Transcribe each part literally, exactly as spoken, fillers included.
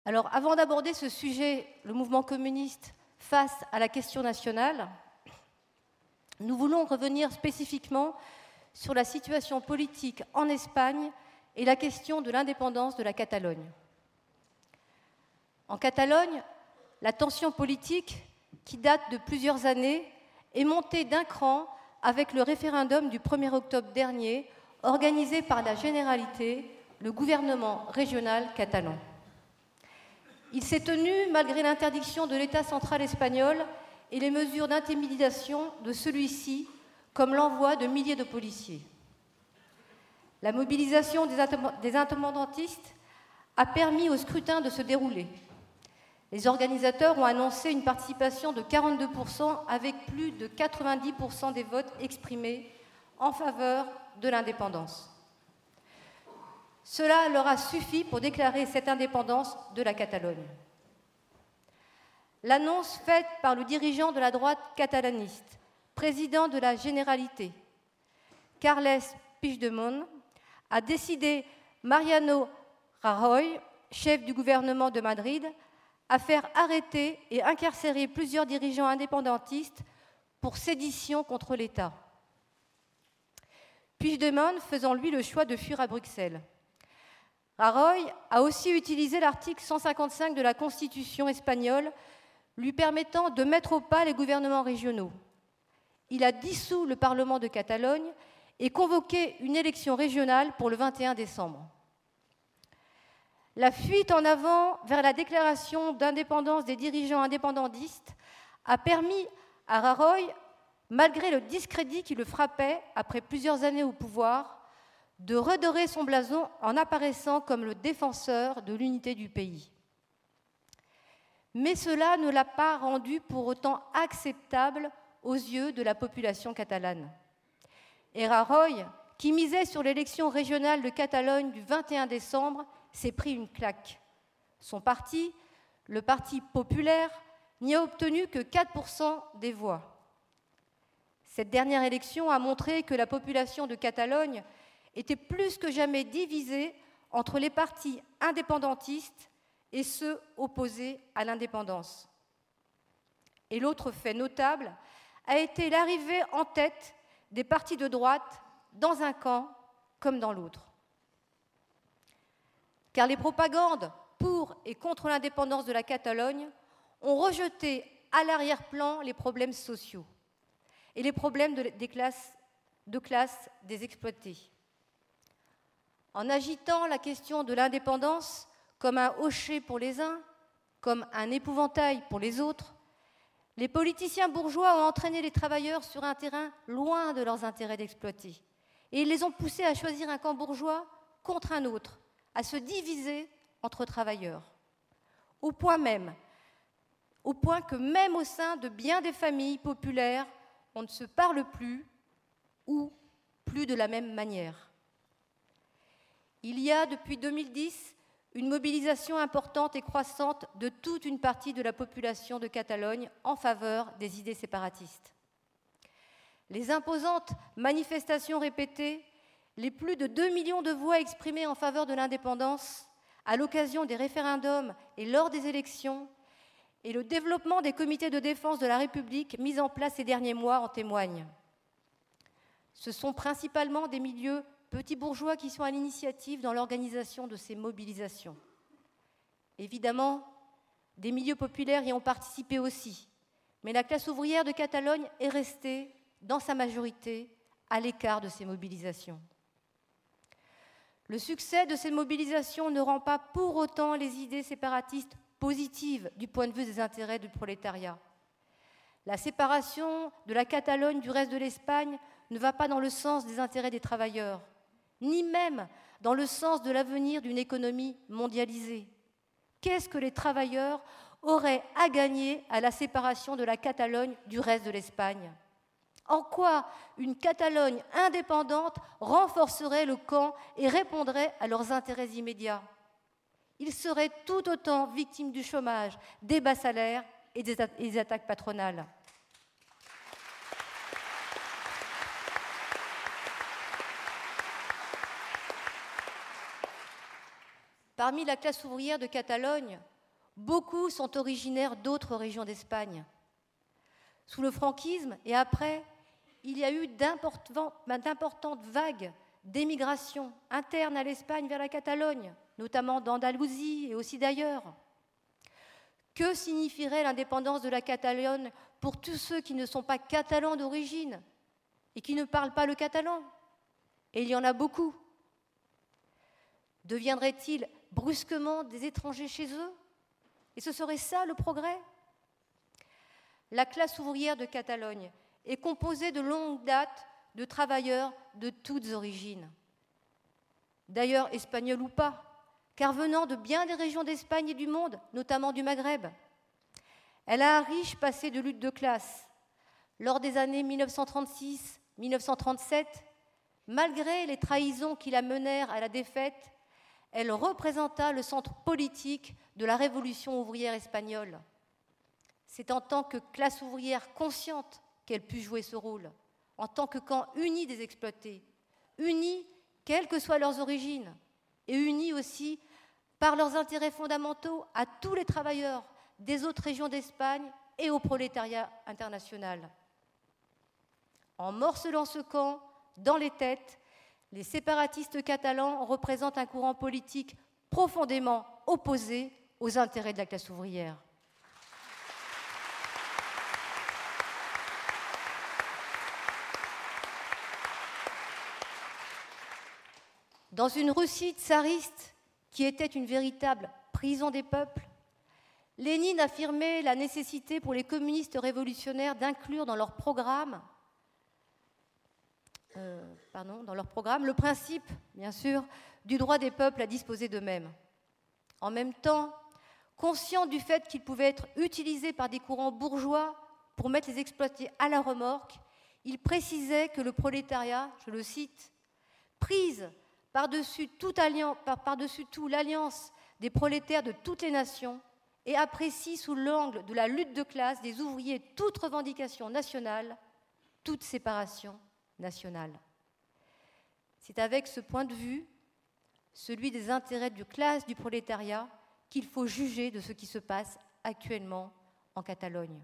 Alors, avant d'aborder ce sujet, le mouvement communiste face à la question nationale, nous voulons revenir spécifiquement sur la situation politique en Espagne et la question de l'indépendance de la Catalogne. En Catalogne, la tension politique, qui date de plusieurs années, est montée d'un cran avec le référendum du premier octobre dernier, organisé par la Généralité, le gouvernement régional catalan. Il s'est tenu malgré l'interdiction de l'État central espagnol et les mesures d'intimidation de celui-ci, comme l'envoi de milliers de policiers. La mobilisation des indépendantistes a permis au scrutin de se dérouler. Les organisateurs ont annoncé une participation de quarante-deux pour cent avec plus de quatre-vingt-dix pour cent des votes exprimés en faveur de l'indépendance. Cela leur a suffi pour déclarer cette indépendance de la Catalogne. L'annonce faite par le dirigeant de la droite catalaniste, président de la Généralité, Carles Puigdemont, a décidé Mariano Rajoy, chef du gouvernement de Madrid, à faire arrêter et incarcérer plusieurs dirigeants indépendantistes pour sédition contre l'État. Puigdemont faisant lui le choix de fuir à Bruxelles. Rajoy a aussi utilisé l'article cent cinquante-cinq de la Constitution espagnole, lui permettant de mettre au pas les gouvernements régionaux. Il a dissous le Parlement de Catalogne et convoqué une élection régionale pour le vingt et un décembre. La fuite en avant vers la déclaration d'indépendance des dirigeants indépendantistes a permis à Rajoy, malgré le discrédit qui le frappait après plusieurs années au pouvoir, de redorer son blason en apparaissant comme le défenseur de l'unité du pays. Mais cela ne l'a pas rendu pour autant acceptable aux yeux de la population catalane. Et Rajoy, qui misait sur l'élection régionale de Catalogne du vingt et un décembre, s'est pris une claque. Son parti, le Parti populaire, n'y a obtenu que quatre pour cent des voix. Cette dernière élection a montré que la population de Catalogne était plus que jamais divisée entre les partis indépendantistes et ceux opposés à l'indépendance. Et l'autre fait notable a été l'arrivée en tête des partis de droite dans un camp comme dans l'autre. Car les propagandes pour et contre l'indépendance de la Catalogne ont rejeté à l'arrière-plan les problèmes sociaux et les problèmes de, des classes, de classe des exploités. En agitant la question de l'indépendance comme un hochet pour les uns, comme un épouvantail pour les autres, les politiciens bourgeois ont entraîné les travailleurs sur un terrain loin de leurs intérêts d'exploiter. Et ils les ont poussés à choisir un camp bourgeois contre un autre, à se diviser entre travailleurs. Au point même, au point que même au sein de bien des familles populaires, on ne se parle plus ou plus de la même manière. Il y a depuis deux mille dix une mobilisation importante et croissante de toute une partie de la population de Catalogne en faveur des idées séparatistes. Les imposantes manifestations répétées, les plus de deux millions de voix exprimées en faveur de l'indépendance à l'occasion des référendums et lors des élections, et le développement des comités de défense de la République mis en place ces derniers mois en témoignent. Ce sont principalement des milieux petits bourgeois qui sont à l'initiative dans l'organisation de ces mobilisations. Évidemment, des milieux populaires y ont participé aussi, mais la classe ouvrière de Catalogne est restée, dans sa majorité, à l'écart de ces mobilisations. Le succès de ces mobilisations ne rend pas pour autant les idées séparatistes positives du point de vue des intérêts du prolétariat. La séparation de la Catalogne du reste de l'Espagne ne va pas dans le sens des intérêts des travailleurs, ni même dans le sens de l'avenir d'une économie mondialisée. Qu'est-ce que les travailleurs auraient à gagner à la séparation de la Catalogne du reste de l'Espagne ? En quoi une Catalogne indépendante renforcerait le camp et répondrait à leurs intérêts immédiats ? Ils seraient tout autant victimes du chômage, des bas salaires et des attaques patronales. Parmi la classe ouvrière de Catalogne, Beaucoup sont originaires d'autres régions d'Espagne. Sous le franquisme et après, il y a eu d'importantes vagues d'émigration interne à l'Espagne vers la Catalogne, notamment d'Andalousie et aussi d'ailleurs. Que signifierait l'indépendance de la Catalogne pour tous ceux qui ne sont pas catalans d'origine et qui ne parlent pas le catalan? Et il y en a beaucoup. Deviendraient-ils brusquement des étrangers chez eux? Et ce serait ça le progrès? La classe ouvrière de Catalogne est composée de longue date de travailleurs de toutes origines. D'ailleurs, espagnols ou pas, car venant de bien des régions d'Espagne et du monde, notamment du Maghreb. Elle a un riche passé de lutte de classe. Lors des années mille neuf cent trente-six mille neuf cent trente-sept, malgré les trahisons qui la menèrent à la défaite, elle représenta le centre politique de la révolution ouvrière espagnole. C'est en tant que classe ouvrière consciente qu'elle put jouer ce rôle, en tant que camp uni des exploités, unis quelles que soient leurs origines, et unis aussi par leurs intérêts fondamentaux à tous les travailleurs des autres régions d'Espagne et au prolétariat international. En morcelant ce camp, dans les têtes, les séparatistes catalans représentent un courant politique profondément opposé aux intérêts de la classe ouvrière. Dans une Russie tsariste qui était une véritable prison des peuples, Lénine affirmait la nécessité pour les communistes révolutionnaires d'inclure dans leur programme, euh, pardon, dans leur programme le principe, bien sûr, du droit des peuples à disposer d'eux-mêmes. En même temps, conscient du fait qu'il pouvait être utilisé par des courants bourgeois pour mettre les exploités à la remorque, il précisait que le prolétariat, je le cite, prise par-dessus tout, alliance, par, par-dessus tout l'alliance des prolétaires de toutes les nations et apprécie sous l'angle de la lutte de classe des ouvriers toute revendication nationale, toute séparation nationale. C'est avec ce point de vue, celui des intérêts de classe du prolétariat, qu'il faut juger de ce qui se passe actuellement en Catalogne.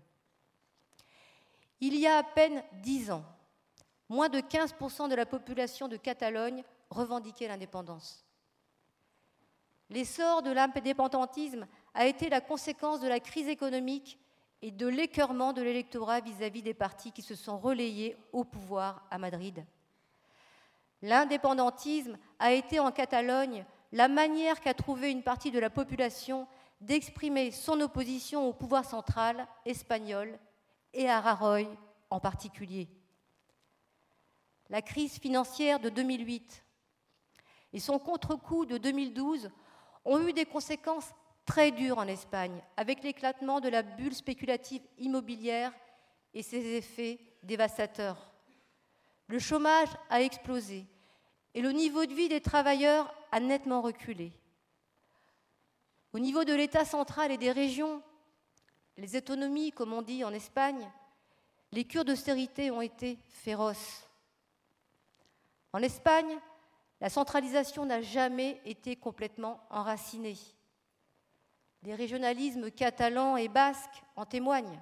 Il y a à peine dix ans, moins de quinze pour cent de la population de Catalogne revendiquait l'indépendance. L'essor de l'indépendantisme a été la conséquence de la crise économique et de l'écœurement de l'électorat vis-à-vis des partis qui se sont relayés au pouvoir à Madrid. L'indépendantisme a été en Catalogne la manière qu'a trouvé une partie de la population d'exprimer son opposition au pouvoir central espagnol et à Rajoy en particulier. La crise financière de deux mille huit et son contre-coup de deux mille douze ont eu des conséquences très dures en Espagne, avec l'éclatement de la bulle spéculative immobilière et ses effets dévastateurs. Le chômage a explosé et le niveau de vie des travailleurs a nettement reculé. Au niveau de l'État central et des régions, les autonomies, comme on dit en Espagne, les cures d'austérité ont été féroces. En Espagne, la centralisation n'a jamais été complètement enracinée. Les régionalismes catalans et basques en témoignent.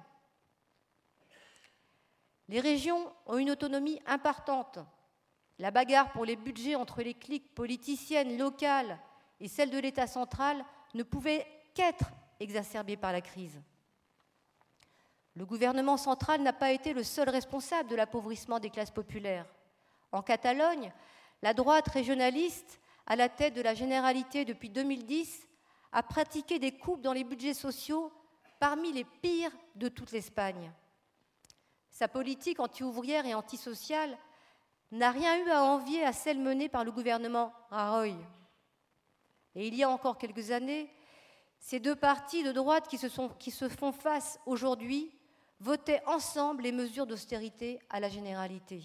Les régions ont une autonomie importante. La bagarre pour les budgets entre les cliques politiciennes locales et celles de l'État central ne pouvait qu'être exacerbée par la crise. Le gouvernement central n'a pas été le seul responsable de l'appauvrissement des classes populaires. En Catalogne, la droite régionaliste, à la tête de la Généralité depuis deux mille dix, a pratiqué des coupes dans les budgets sociaux parmi les pires de toute l'Espagne. Sa politique anti-ouvrière et antisociale n'a rien eu à envier à celle menée par le gouvernement Rajoy. Et il y a encore quelques années, ces deux partis de droite qui se, sont, qui se font face aujourd'hui votaient ensemble les mesures d'austérité à la Généralité.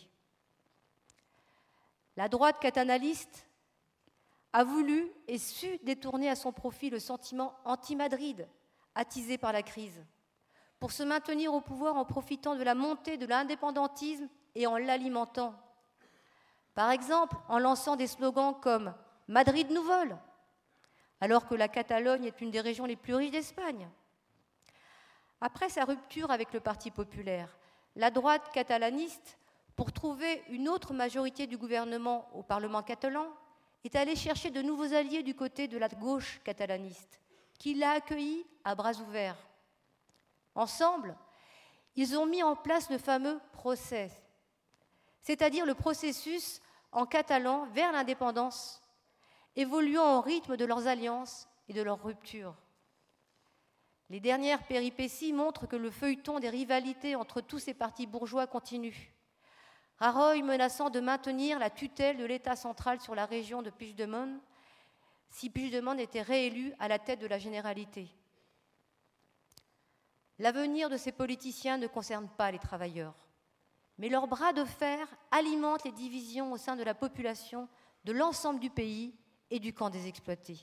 La droite catalaniste a voulu et su détourner à son profit le sentiment anti-Madrid, attisé par la crise, pour se maintenir au pouvoir en profitant de la montée de l'indépendantisme et en l'alimentant. Par exemple, en lançant des slogans comme « Madrid nous vole », alors que la Catalogne est une des régions les plus riches d'Espagne. Après sa rupture avec le Parti populaire, la droite catalaniste, pour trouver une autre majorité du gouvernement au Parlement catalan, est allée chercher de nouveaux alliés du côté de la gauche catalaniste, qui l'a accueilli à bras ouverts. Ensemble, ils ont mis en place le fameux procès, c'est-à-dire le processus en catalan vers l'indépendance, évoluant au rythme de leurs alliances et de leurs ruptures. Les dernières péripéties montrent que le feuilleton des rivalités entre tous ces partis bourgeois continue. Rajoy menaçant de maintenir la tutelle de l'État central sur la région de Puigdemont si Puigdemont était réélu à la tête de la Généralité. L'avenir de ces politiciens ne concerne pas les travailleurs, mais leur bras de fer alimente les divisions au sein de la population de l'ensemble du pays et du camp des exploités.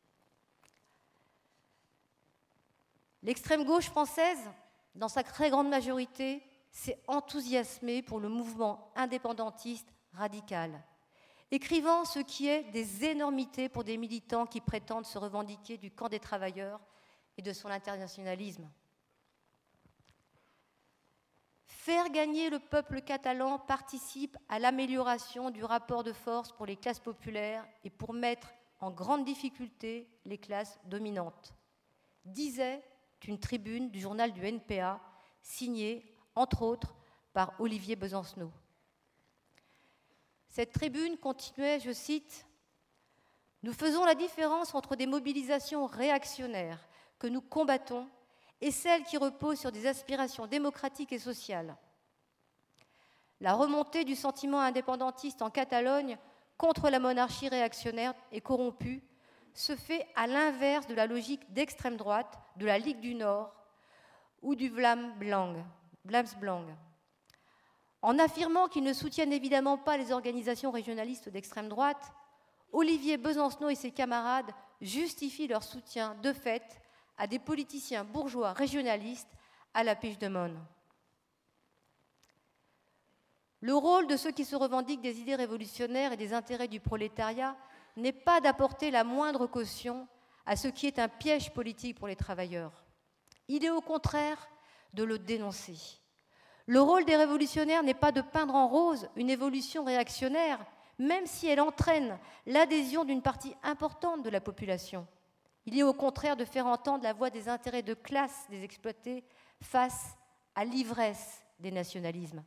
L'extrême gauche française, dans sa très grande majorité, s'est enthousiasmée pour le mouvement indépendantiste radical, écrivant ce qui est des énormités pour des militants qui prétendent se revendiquer du camp des travailleurs et de son internationalisme. Faire gagner le peuple catalan participe à l'amélioration du rapport de force pour les classes populaires et pour mettre en grande difficulté les classes dominantes, disait une tribune du journal du N P A, signée, entre autres, par Olivier Besancenot. Cette tribune continuait, je cite, « Nous faisons la différence entre des mobilisations réactionnaires que nous combattons et celles qui reposent sur des aspirations démocratiques et sociales. La remontée du sentiment indépendantiste en Catalogne contre la monarchie réactionnaire et corrompue se fait à l'inverse de la logique d'extrême droite de la Ligue du Nord ou du Vlaams Belang. En affirmant qu'ils ne soutiennent évidemment pas les organisations régionalistes d'extrême droite, Olivier Besancenot et ses camarades justifient leur soutien de fait à des politiciens bourgeois régionalistes à la Puigdemont. Le rôle de ceux qui se revendiquent des idées révolutionnaires et des intérêts du prolétariat n'est pas d'apporter la moindre caution à ce qui est un piège politique pour les travailleurs. Il est au contraire de le dénoncer. Le rôle des révolutionnaires n'est pas de peindre en rose une évolution réactionnaire, même si elle entraîne l'adhésion d'une partie importante de la population. Il est au contraire de faire entendre la voix des intérêts de classe des exploités face à l'ivresse des nationalismes.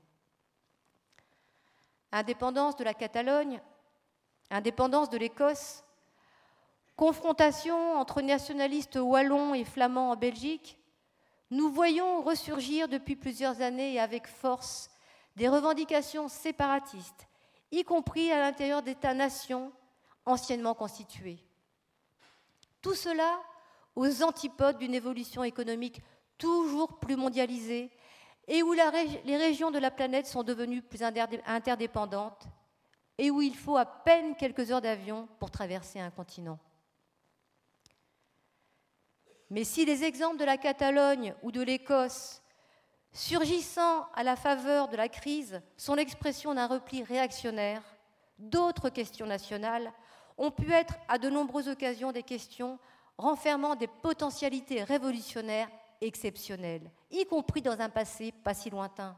Indépendance de la Catalogne, indépendance de l'Écosse, confrontation entre nationalistes wallons et flamands en Belgique, nous voyons ressurgir depuis plusieurs années et avec force des revendications séparatistes, y compris à l'intérieur d'États-nations anciennement constitués. Tout cela aux antipodes d'une évolution économique toujours plus mondialisée et où la ré- les régions de la planète sont devenues plus interdépendantes et où il faut à peine quelques heures d'avion pour traverser un continent. Mais si les exemples de la Catalogne ou de l'Écosse, surgissant à la faveur de la crise, sont l'expression d'un repli réactionnaire, d'autres questions nationales ont pu être à de nombreuses occasions des questions renfermant des potentialités révolutionnaires exceptionnelles, y compris dans un passé pas si lointain.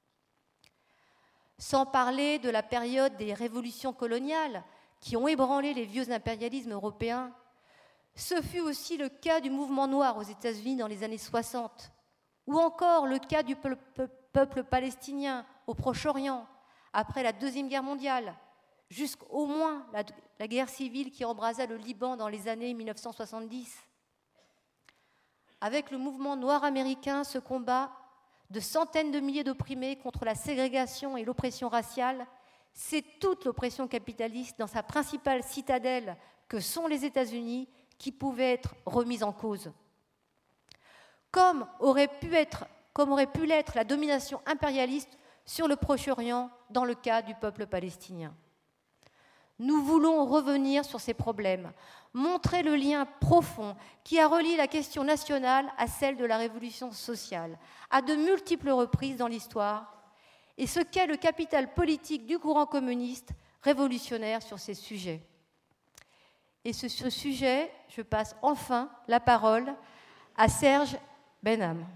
Sans parler de la période des révolutions coloniales qui ont ébranlé les vieux impérialismes européens, ce fut aussi le cas du mouvement noir aux États-Unis dans les années soixante, ou encore le cas du peuple palestinien au Proche-Orient après la Deuxième Guerre mondiale, jusqu'au moins la, la guerre civile qui embrasa le Liban dans les années mille neuf cent soixante-dix. Avec le mouvement noir américain, ce combat de centaines de milliers d'opprimés contre la ségrégation et l'oppression raciale, c'est toute l'oppression capitaliste dans sa principale citadelle que sont les États-Unis qui pouvait être remise en cause. Comme aurait pu être, comme aurait pu l'être la domination impérialiste sur le Proche-Orient dans le cas du peuple palestinien. Nous voulons revenir sur ces problèmes, montrer le lien profond qui a relié la question nationale à celle de la révolution sociale, à de multiples reprises dans l'histoire, et ce qu'est le capital politique du courant communiste révolutionnaire sur ces sujets. Et sur ce sujet, je passe enfin la parole à Serge Benham.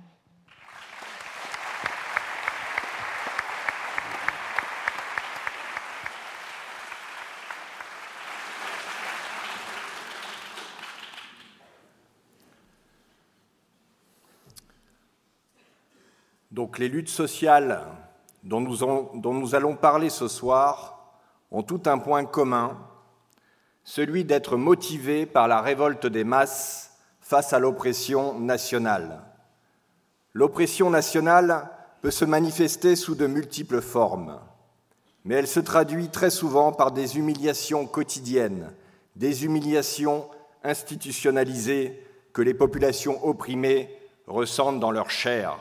Donc les luttes sociales dont nous, ont, dont nous allons parler ce soir ont tout un point commun, celui d'être motivées par la révolte des masses face à l'oppression nationale. L'oppression nationale peut se manifester sous de multiples formes, mais elle se traduit très souvent par des humiliations quotidiennes, des humiliations institutionnalisées que les populations opprimées ressentent dans leur chair.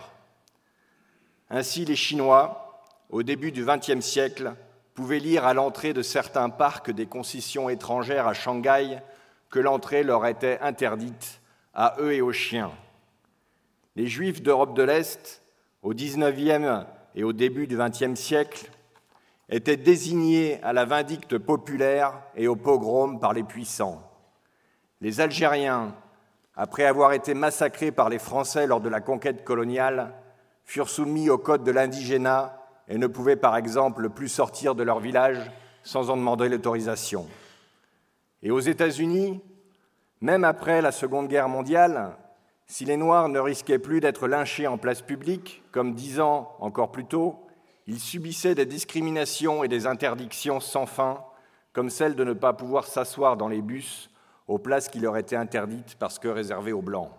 Ainsi, les Chinois, au début du vingtième siècle, pouvaient lire à l'entrée de certains parcs des concessions étrangères à Shanghai que l'entrée leur était interdite, à eux et aux chiens. Les Juifs d'Europe de l'Est, au dix-neuvième et au début du vingtième siècle, étaient désignés à la vindicte populaire et au pogrom par les puissants. Les Algériens, après avoir été massacrés par les Français lors de la conquête coloniale, furent soumis au code de l'indigénat et ne pouvaient par exemple plus sortir de leur village sans en demander l'autorisation. Et aux États-Unis, même après la Seconde Guerre mondiale, si les Noirs ne risquaient plus d'être lynchés en place publique, comme dix ans encore plus tôt, ils subissaient des discriminations et des interdictions sans fin, comme celle de ne pas pouvoir s'asseoir dans les bus aux places qui leur étaient interdites parce que réservées aux Blancs.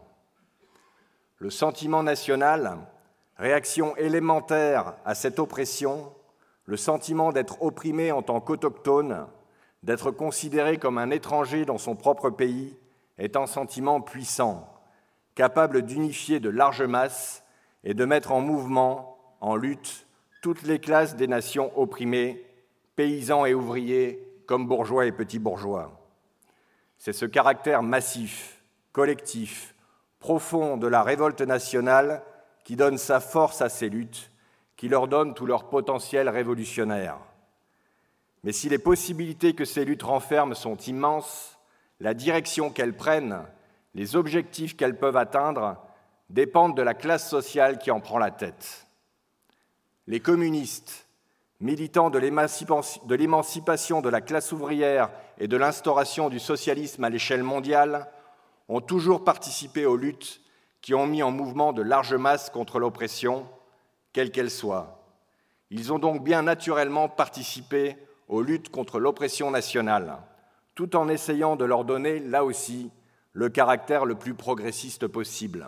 Le sentiment national, réaction élémentaire à cette oppression, le sentiment d'être opprimé en tant qu'autochtone, d'être considéré comme un étranger dans son propre pays, est un sentiment puissant, capable d'unifier de larges masses et de mettre en mouvement, en lutte, toutes les classes des nations opprimées, paysans et ouvriers, comme bourgeois et petits bourgeois. C'est ce caractère massif, collectif, profond de la révolte nationale qui donne sa force à ces luttes, qui leur donne tout leur potentiel révolutionnaire. Mais si les possibilités que ces luttes renferment sont immenses, la direction qu'elles prennent, les objectifs qu'elles peuvent atteindre, dépendent de la classe sociale qui en prend la tête. Les communistes, militants de l'émancipation de la classe ouvrière et de l'instauration du socialisme à l'échelle mondiale, ont toujours participé aux luttes qui ont mis en mouvement de larges masses contre l'oppression, quelle qu'elle soit. Ils ont donc bien naturellement participé aux luttes contre l'oppression nationale, tout en essayant de leur donner, là aussi, le caractère le plus progressiste possible.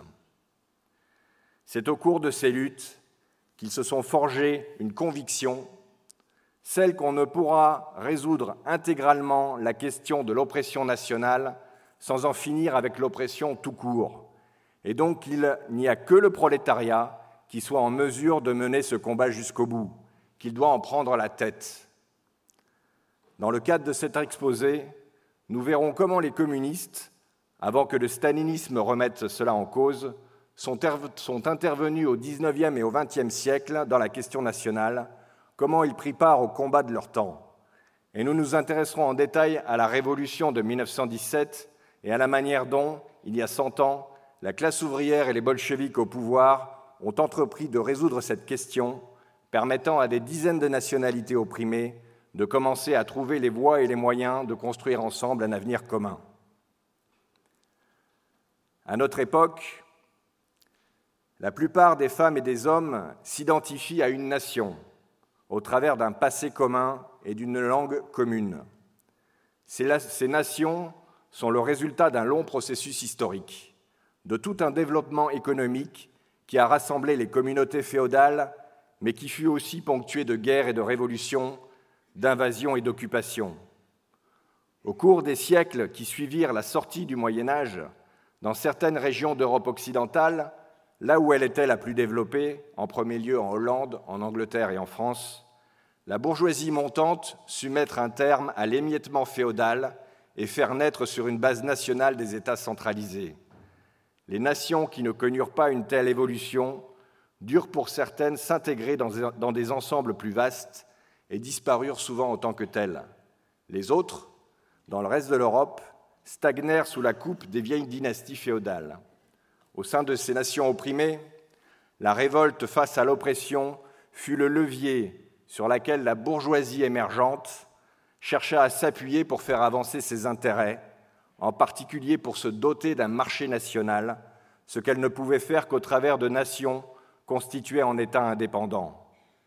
C'est au cours de ces luttes qu'ils se sont forgés une conviction, celle qu'on ne pourra résoudre intégralement la question de l'oppression nationale sans en finir avec l'oppression tout court. Et donc, il n'y a que le prolétariat qui soit en mesure de mener ce combat jusqu'au bout, qu'il doit en prendre la tête. Dans le cadre de cet exposé, nous verrons comment les communistes, avant que le stalinisme remette cela en cause, sont, sont intervenus au dix-neuvième et au vingtième siècle dans la question nationale, comment ils prirent part au combat de leur temps. Et nous nous intéresserons en détail à la Révolution de mille neuf cent dix-sept et à la manière dont, il y a cent ans, la classe ouvrière et les bolcheviks au pouvoir ont entrepris de résoudre cette question, permettant à des dizaines de nationalités opprimées de commencer à trouver les voies et les moyens de construire ensemble un avenir commun. À notre époque, la plupart des femmes et des hommes s'identifient à une nation au travers d'un passé commun et d'une langue commune. Ces, la- ces nations sont le résultat d'un long processus historique, de tout un développement économique qui a rassemblé les communautés féodales, mais qui fut aussi ponctué de guerres et de révolutions, d'invasions et d'occupations. Au cours des siècles qui suivirent la sortie du Moyen Âge, dans certaines régions d'Europe occidentale, là où elle était la plus développée, en premier lieu en Hollande, en Angleterre et en France, la bourgeoisie montante sut mettre un terme à l'émiettement féodal et faire naître sur une base nationale des États centralisés. Les nations qui ne connurent pas une telle évolution durent pour certaines s'intégrer dans des ensembles plus vastes et disparurent souvent en tant que telles. Les autres, dans le reste de l'Europe, stagnèrent sous la coupe des vieilles dynasties féodales. Au sein de ces nations opprimées, la révolte face à l'oppression fut le levier sur lequel la bourgeoisie émergente chercha à s'appuyer pour faire avancer ses intérêts, en particulier pour se doter d'un marché national, ce qu'elle ne pouvait faire qu'au travers de nations constituées en États indépendants.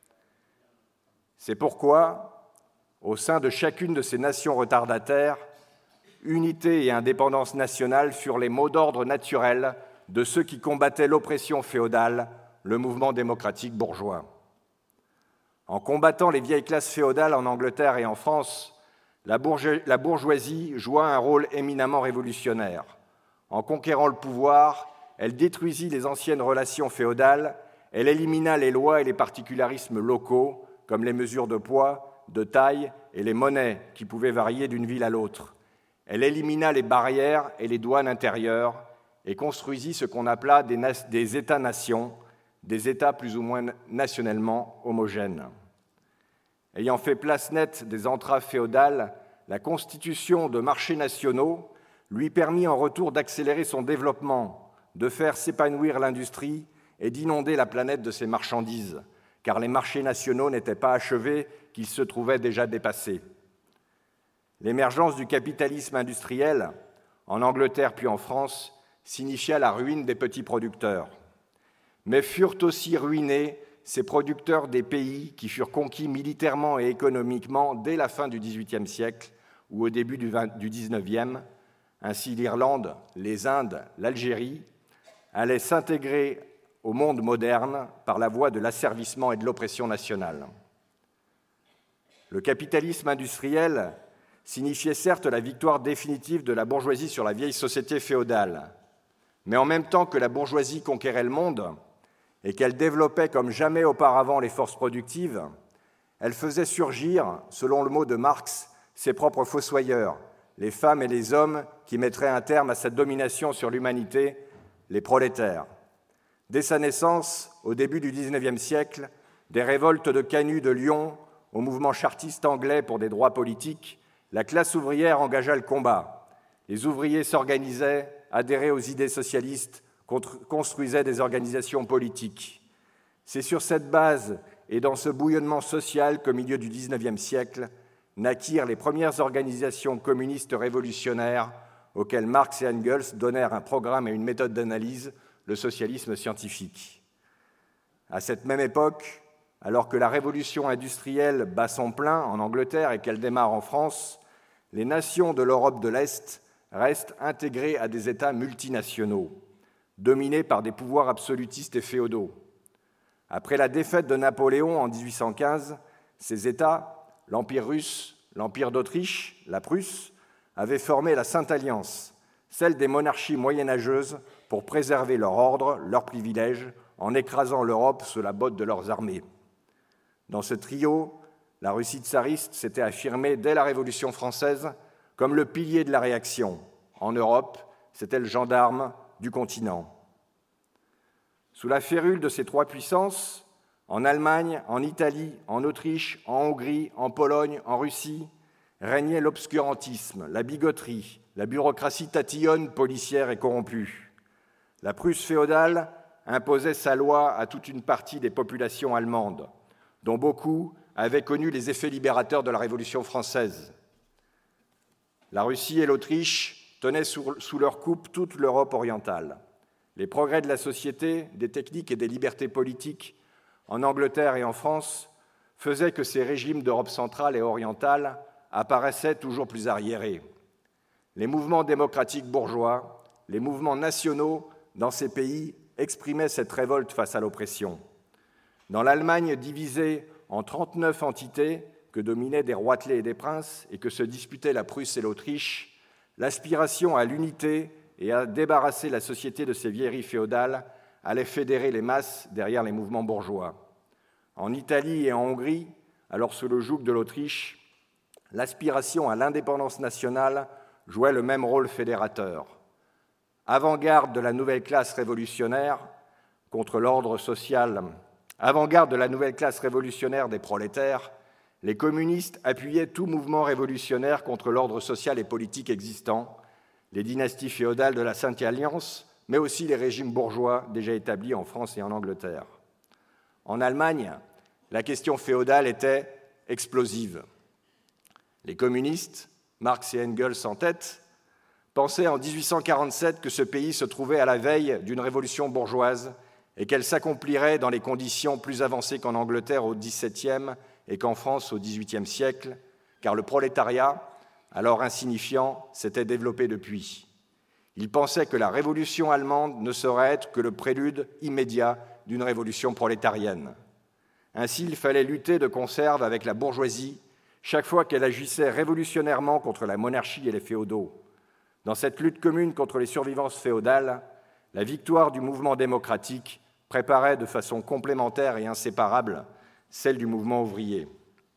C'est pourquoi, au sein de chacune de ces nations retardataires, unité et indépendance nationale furent les mots d'ordre naturels de ceux qui combattaient l'oppression féodale, le mouvement démocratique bourgeois. En combattant les vieilles classes féodales en Angleterre et en France, la bourgeoisie joua un rôle éminemment révolutionnaire. En conquérant le pouvoir, elle détruisit les anciennes relations féodales, elle élimina les lois et les particularismes locaux, comme les mesures de poids, de taille et les monnaies qui pouvaient varier d'une ville à l'autre. Elle élimina les barrières et les douanes intérieures et construisit ce qu'on appela des, na- des États-nations, des États plus ou moins nationalement homogènes. Ayant fait place nette des entraves féodales, la constitution de marchés nationaux lui permit en retour d'accélérer son développement, de faire s'épanouir l'industrie et d'inonder la planète de ses marchandises, car les marchés nationaux n'étaient pas achevés, qu'ils se trouvaient déjà dépassés. L'émergence du capitalisme industriel, en Angleterre puis en France, signifia la ruine des petits producteurs. Mais furent aussi ruinés ces producteurs des pays qui furent conquis militairement et économiquement dès la fin du dix-huitième siècle ou au début du dix-neuvième. Ainsi, l'Irlande, les Indes, l'Algérie allaient s'intégrer au monde moderne par la voie de l'asservissement et de l'oppression nationale. Le capitalisme industriel signifiait certes la victoire définitive de la bourgeoisie sur la vieille société féodale, mais en même temps que la bourgeoisie conquérait le monde et qu'elle développait comme jamais auparavant les forces productives, elle faisait surgir, selon le mot de Marx, ses propres fossoyeurs, les femmes et les hommes qui mettraient un terme à sa domination sur l'humanité, les prolétaires. Dès sa naissance, au début du dix-neuvième siècle, des révoltes de Canut de Lyon au mouvement chartiste anglais pour des droits politiques, la classe ouvrière engagea le combat. Les ouvriers s'organisaient, adhéraient aux idées socialistes, construisaient des organisations politiques. C'est sur cette base et dans ce bouillonnement social qu'au milieu du dix-neuvième siècle naquirent les premières organisations communistes révolutionnaires auxquelles Marx et Engels donnèrent un programme et une méthode d'analyse, le socialisme scientifique. À cette même époque, alors que la révolution industrielle bat son plein en Angleterre et qu'elle démarre en France, les nations de l'Europe de l'Est restent intégrées à des États multinationaux, dominés par des pouvoirs absolutistes et féodaux. Après la défaite de Napoléon en dix-huit cent quinze, ces États, l'Empire russe, l'Empire d'Autriche, la Prusse, avaient formé la Sainte Alliance, celle des monarchies moyenâgeuses, pour préserver leur ordre, leurs privilèges, en écrasant l'Europe sous la botte de leurs armées. Dans ce trio, la Russie tsariste s'était affirmée dès la Révolution française comme le pilier de la réaction. En Europe, c'était le gendarme du continent. Sous la férule de ces trois puissances, en Allemagne, en Italie, en Autriche, en Hongrie, en Pologne, en Russie, régnait l'obscurantisme, la bigoterie, la bureaucratie tatillonne, policière et corrompue. La Prusse féodale imposait sa loi à toute une partie des populations allemandes, dont beaucoup avaient connu les effets libérateurs de la Révolution française. La Russie et l'Autriche tenaient sous leur coupe toute l'Europe orientale. Les progrès de la société, des techniques et des libertés politiques en Angleterre et en France faisaient que ces régimes d'Europe centrale et orientale apparaissaient toujours plus arriérés. Les mouvements démocratiques bourgeois, les mouvements nationaux dans ces pays exprimaient cette révolte face à l'oppression. Dans l'Allemagne divisée en trente-neuf entités que dominaient des roitelets et des princes et que se disputaient la Prusse et l'Autriche, l'aspiration à l'unité et à débarrasser la société de ses vieilleries féodales allait fédérer les masses derrière les mouvements bourgeois. En Italie et en Hongrie, alors sous le joug de l'Autriche, l'aspiration à l'indépendance nationale jouait le même rôle fédérateur. Avant-garde de la nouvelle classe révolutionnaire contre l'ordre social, avant-garde de la nouvelle classe révolutionnaire des prolétaires, les communistes appuyaient tout mouvement révolutionnaire contre l'ordre social et politique existant, les dynasties féodales de la Sainte Alliance, mais aussi les régimes bourgeois déjà établis en France et en Angleterre. En Allemagne, la question féodale était explosive. Les communistes, Marx et Engels en tête, pensaient en dix-huit cent quarante-sept que ce pays se trouvait à la veille d'une révolution bourgeoise et qu'elle s'accomplirait dans les conditions plus avancées qu'en Angleterre au dix-septième et qu'en France au dix-huitième siècle, car le prolétariat, alors insignifiant, s'était développé depuis. Ils pensaient que la révolution allemande ne saurait être que le prélude immédiat d'une révolution prolétarienne. Ainsi, il fallait lutter de conserve avec la bourgeoisie chaque fois qu'elle agissait révolutionnairement contre la monarchie et les féodaux. Dans cette lutte commune contre les survivances féodales, la victoire du mouvement démocratique préparait de façon complémentaire et inséparable celle du mouvement ouvrier.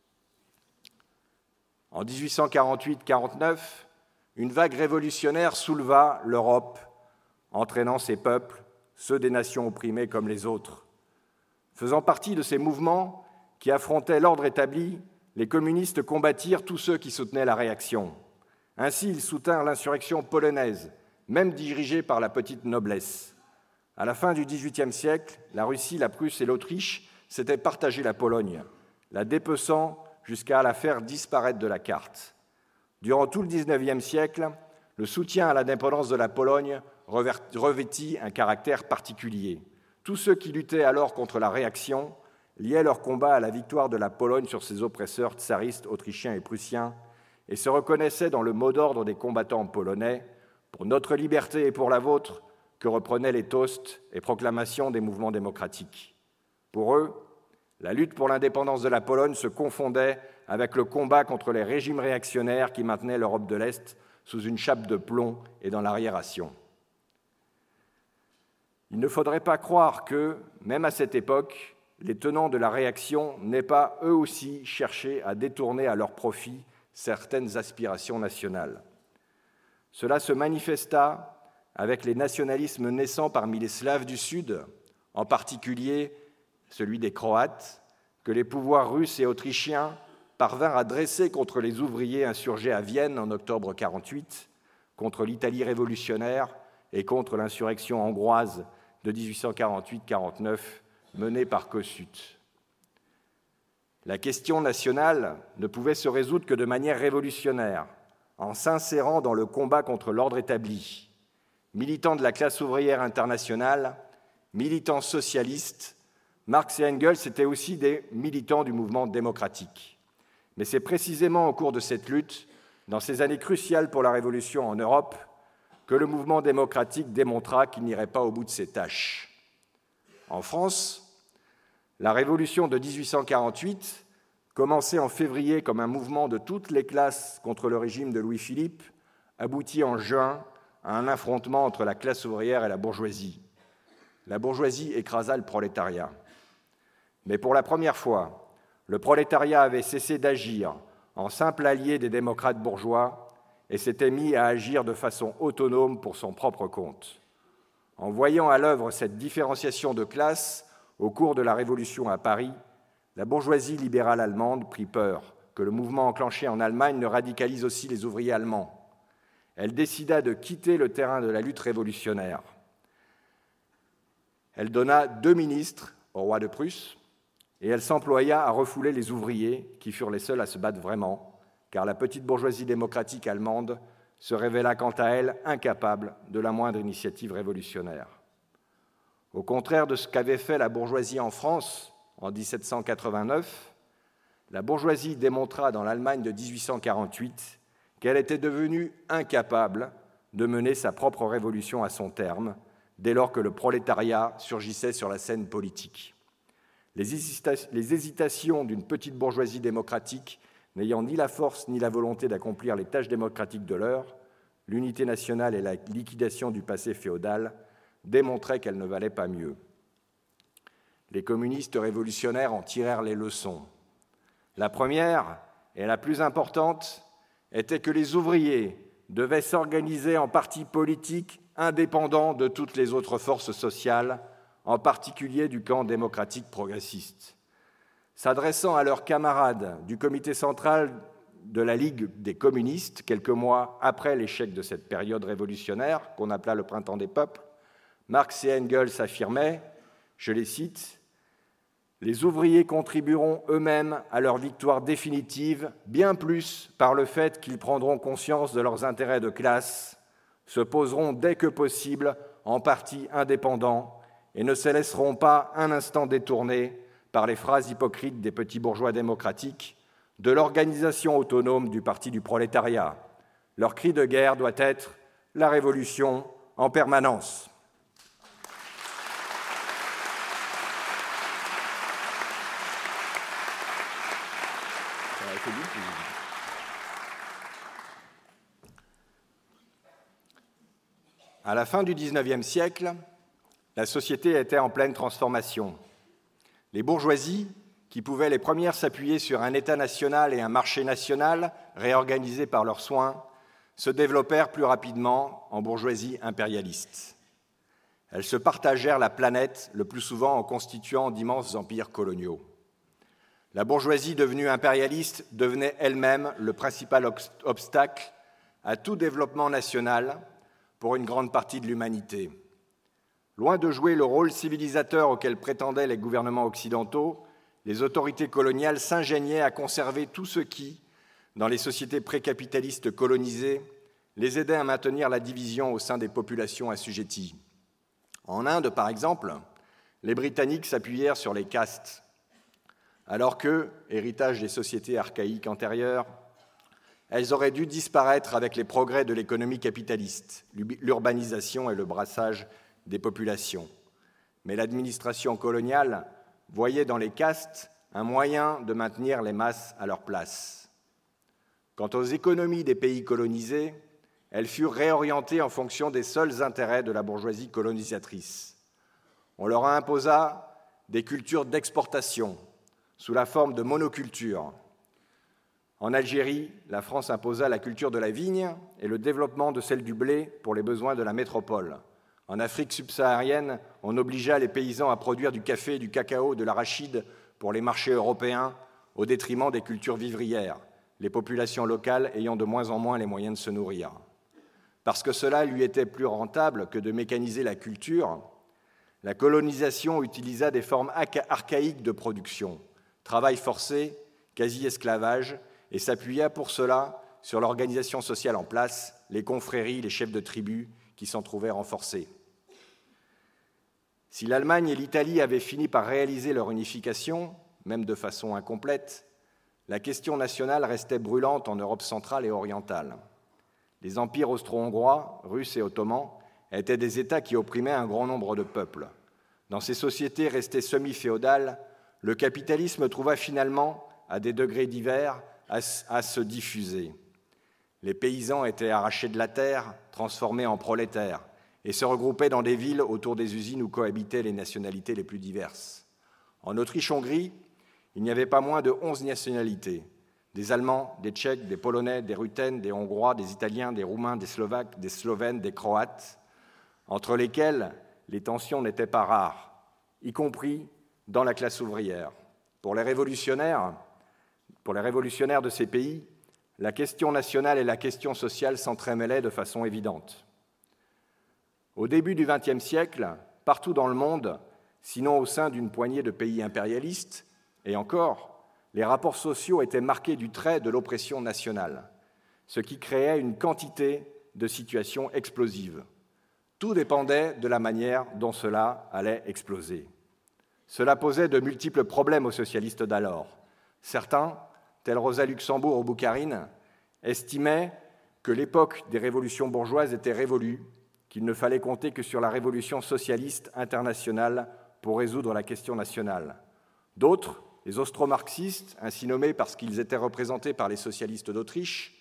En dix-huit cent quarante-huit quarante-neuf, une vague révolutionnaire souleva l'Europe, entraînant ses peuples, ceux des nations opprimées comme les autres. Faisant partie de ces mouvements qui affrontaient l'ordre établi, les communistes combattirent tous ceux qui soutenaient la réaction. Ainsi, ils soutinrent l'insurrection polonaise, même dirigée par la petite noblesse. À la fin du dix-huitième siècle, la Russie, la Prusse et l'Autriche s'étaient partagé la Pologne, la dépeçant jusqu'à la faire disparaître de la carte. Durant tout le dix-neuvième siècle, le soutien à l'indépendance de la Pologne revêtit un caractère particulier. Tous ceux qui luttaient alors contre la réaction liaient leur combat à la victoire de la Pologne sur ses oppresseurs tsaristes, autrichiens et prussiens et se reconnaissaient dans le mot d'ordre des combattants polonais « Pour notre liberté et pour la vôtre » que reprenaient les toasts et proclamations des mouvements démocratiques. Pour eux, la lutte pour l'indépendance de la Pologne se confondait avec le combat contre les régimes réactionnaires qui maintenaient l'Europe de l'Est sous une chape de plomb et dans l'arriération. Il ne faudrait pas croire que, même à cette époque, les tenants de la réaction n'aient pas, eux aussi, cherché à détourner à leur profit certaines aspirations nationales. Cela se manifesta avec les nationalismes naissants parmi les Slaves du Sud, en particulier celui des Croates, que les pouvoirs russes et autrichiens parvinrent à dresser contre les ouvriers insurgés à Vienne en octobre mille neuf cent quarante-huit, contre l'Italie révolutionnaire et contre l'insurrection hongroise de dix-huit cent quarante-huit quarante-neuf menée par Kossuth. La question nationale ne pouvait se résoudre que de manière révolutionnaire, en s'insérant dans le combat contre l'ordre établi. Militants de la classe ouvrière internationale, militants socialistes, Marx et Engels étaient aussi des militants du mouvement démocratique. Mais c'est précisément au cours de cette lutte, dans ces années cruciales pour la Révolution en Europe, que le mouvement démocratique démontra qu'il n'irait pas au bout de ses tâches. En France, la Révolution de dix-huit cent quarante-huit, commencée en février comme un mouvement de toutes les classes contre le régime de Louis-Philippe, aboutit en juin à un affrontement entre la classe ouvrière et la bourgeoisie. La bourgeoisie écrasa le prolétariat. Mais pour la première fois, le prolétariat avait cessé d'agir en simple allié des démocrates bourgeois et s'était mis à agir de façon autonome pour son propre compte. En voyant à l'œuvre cette différenciation de classe au cours de la Révolution à Paris, la bourgeoisie libérale allemande prit peur que le mouvement enclenché en Allemagne ne radicalise aussi les ouvriers allemands. Elle décida de quitter le terrain de la lutte révolutionnaire. Elle donna deux ministres au roi de Prusse et elle s'employa à refouler les ouvriers qui furent les seuls à se battre vraiment, car la petite bourgeoisie démocratique allemande se révéla quant à elle incapable de la moindre initiative révolutionnaire. Au contraire de ce qu'avait fait la bourgeoisie en France en dix-sept cent quatre-vingt-neuf, la bourgeoisie démontra dans l'Allemagne de dix-huit cent quarante-huit qu'elle était devenue incapable de mener sa propre révolution à son terme, dès lors que le prolétariat surgissait sur la scène politique. Les hésitations d'une petite bourgeoisie démocratique n'ayant ni la force ni la volonté d'accomplir les tâches démocratiques de l'heure, l'unité nationale et la liquidation du passé féodal démontraient qu'elle ne valait pas mieux. Les communistes révolutionnaires en tirèrent les leçons. La première, et la plus importante, était que les ouvriers devaient s'organiser en partis politiques indépendants de toutes les autres forces sociales, en particulier du camp démocratique progressiste. S'adressant à leurs camarades du comité central de la Ligue des communistes, quelques mois après l'échec de cette période révolutionnaire qu'on appela le printemps des peuples, Marx et Engels affirmaient, je les cite, « Les ouvriers contribueront eux-mêmes à leur victoire définitive bien plus par le fait qu'ils prendront conscience de leurs intérêts de classe, se poseront dès que possible en parti indépendants et ne se laisseront pas un instant détourner par les phrases hypocrites des petits bourgeois démocratiques de l'organisation autonome du Parti du prolétariat. Leur cri de guerre doit être la révolution en permanence. » À la fin du dix-neuvième siècle, la société était en pleine transformation. Les bourgeoisies, qui pouvaient les premières s'appuyer sur un État national et un marché national réorganisés par leurs soins, se développèrent plus rapidement en bourgeoisie impérialiste. Elles se partagèrent la planète, le plus souvent en constituant d'immenses empires coloniaux. La bourgeoisie devenue impérialiste devenait elle-même le principal obstacle à tout développement national pour une grande partie de l'humanité. Loin de jouer le rôle civilisateur auquel prétendaient les gouvernements occidentaux, les autorités coloniales s'ingéniaient à conserver tout ce qui, dans les sociétés précapitalistes colonisées, les aidait à maintenir la division au sein des populations assujetties. En Inde, par exemple, les Britanniques s'appuyèrent sur les castes, alors que, héritage des sociétés archaïques antérieures, elles auraient dû disparaître avec les progrès de l'économie capitaliste, l'urbanisation et le brassage des populations. Mais l'administration coloniale voyait dans les castes un moyen de maintenir les masses à leur place. Quant aux économies des pays colonisés, elles furent réorientées en fonction des seuls intérêts de la bourgeoisie colonisatrice. On leur imposa des cultures d'exportation sous la forme de monoculture. En Algérie, la France imposa la culture de la vigne et le développement de celle du blé pour les besoins de la métropole. En Afrique subsaharienne, on obligea les paysans à produire du café, du cacao, de l'arachide pour les marchés européens au détriment des cultures vivrières, les populations locales ayant de moins en moins les moyens de se nourrir. Parce que cela lui était plus rentable que de mécaniser la culture, la colonisation utilisa des formes archaïques de production, travail forcé, quasi-esclavage, et s'appuya pour cela sur l'organisation sociale en place, les confréries, les chefs de tribus qui s'en trouvaient renforcés. Si l'Allemagne et l'Italie avaient fini par réaliser leur unification, même de façon incomplète, la question nationale restait brûlante en Europe centrale et orientale. Les empires austro-hongrois, russes et ottomans étaient des États qui opprimaient un grand nombre de peuples. Dans ces sociétés restées semi-féodales, le capitalisme trouva finalement, à des degrés divers, à se diffuser. Les paysans étaient arrachés de la terre, transformés en prolétaires, et se regroupaient dans des villes autour des usines où cohabitaient les nationalités les plus diverses. En Autriche-Hongrie, il n'y avait pas moins de onze nationalités, des Allemands, des Tchèques, des Polonais, des Ruthènes, des Hongrois, des Italiens, des Roumains, des Slovaques, des Slovènes, des Croates, entre lesquels les tensions n'étaient pas rares, y compris dans la classe ouvrière. Pour les révolutionnaires, Pour les révolutionnaires de ces pays, la question nationale et la question sociale s'entremêlaient de façon évidente. Au début du vingtième siècle, partout dans le monde, sinon au sein d'une poignée de pays impérialistes, et encore, les rapports sociaux étaient marqués du trait de l'oppression nationale, ce qui créait une quantité de situations explosives. Tout dépendait de la manière dont cela allait exploser. Cela posait de multiples problèmes aux socialistes d'alors. Certains, tels Rosa Luxembourg ou Boukharine, estimaient que l'époque des révolutions bourgeoises était révolue, qu'il ne fallait compter que sur la révolution socialiste internationale pour résoudre la question nationale. D'autres, les austro-marxistes, ainsi nommés parce qu'ils étaient représentés par les socialistes d'Autriche,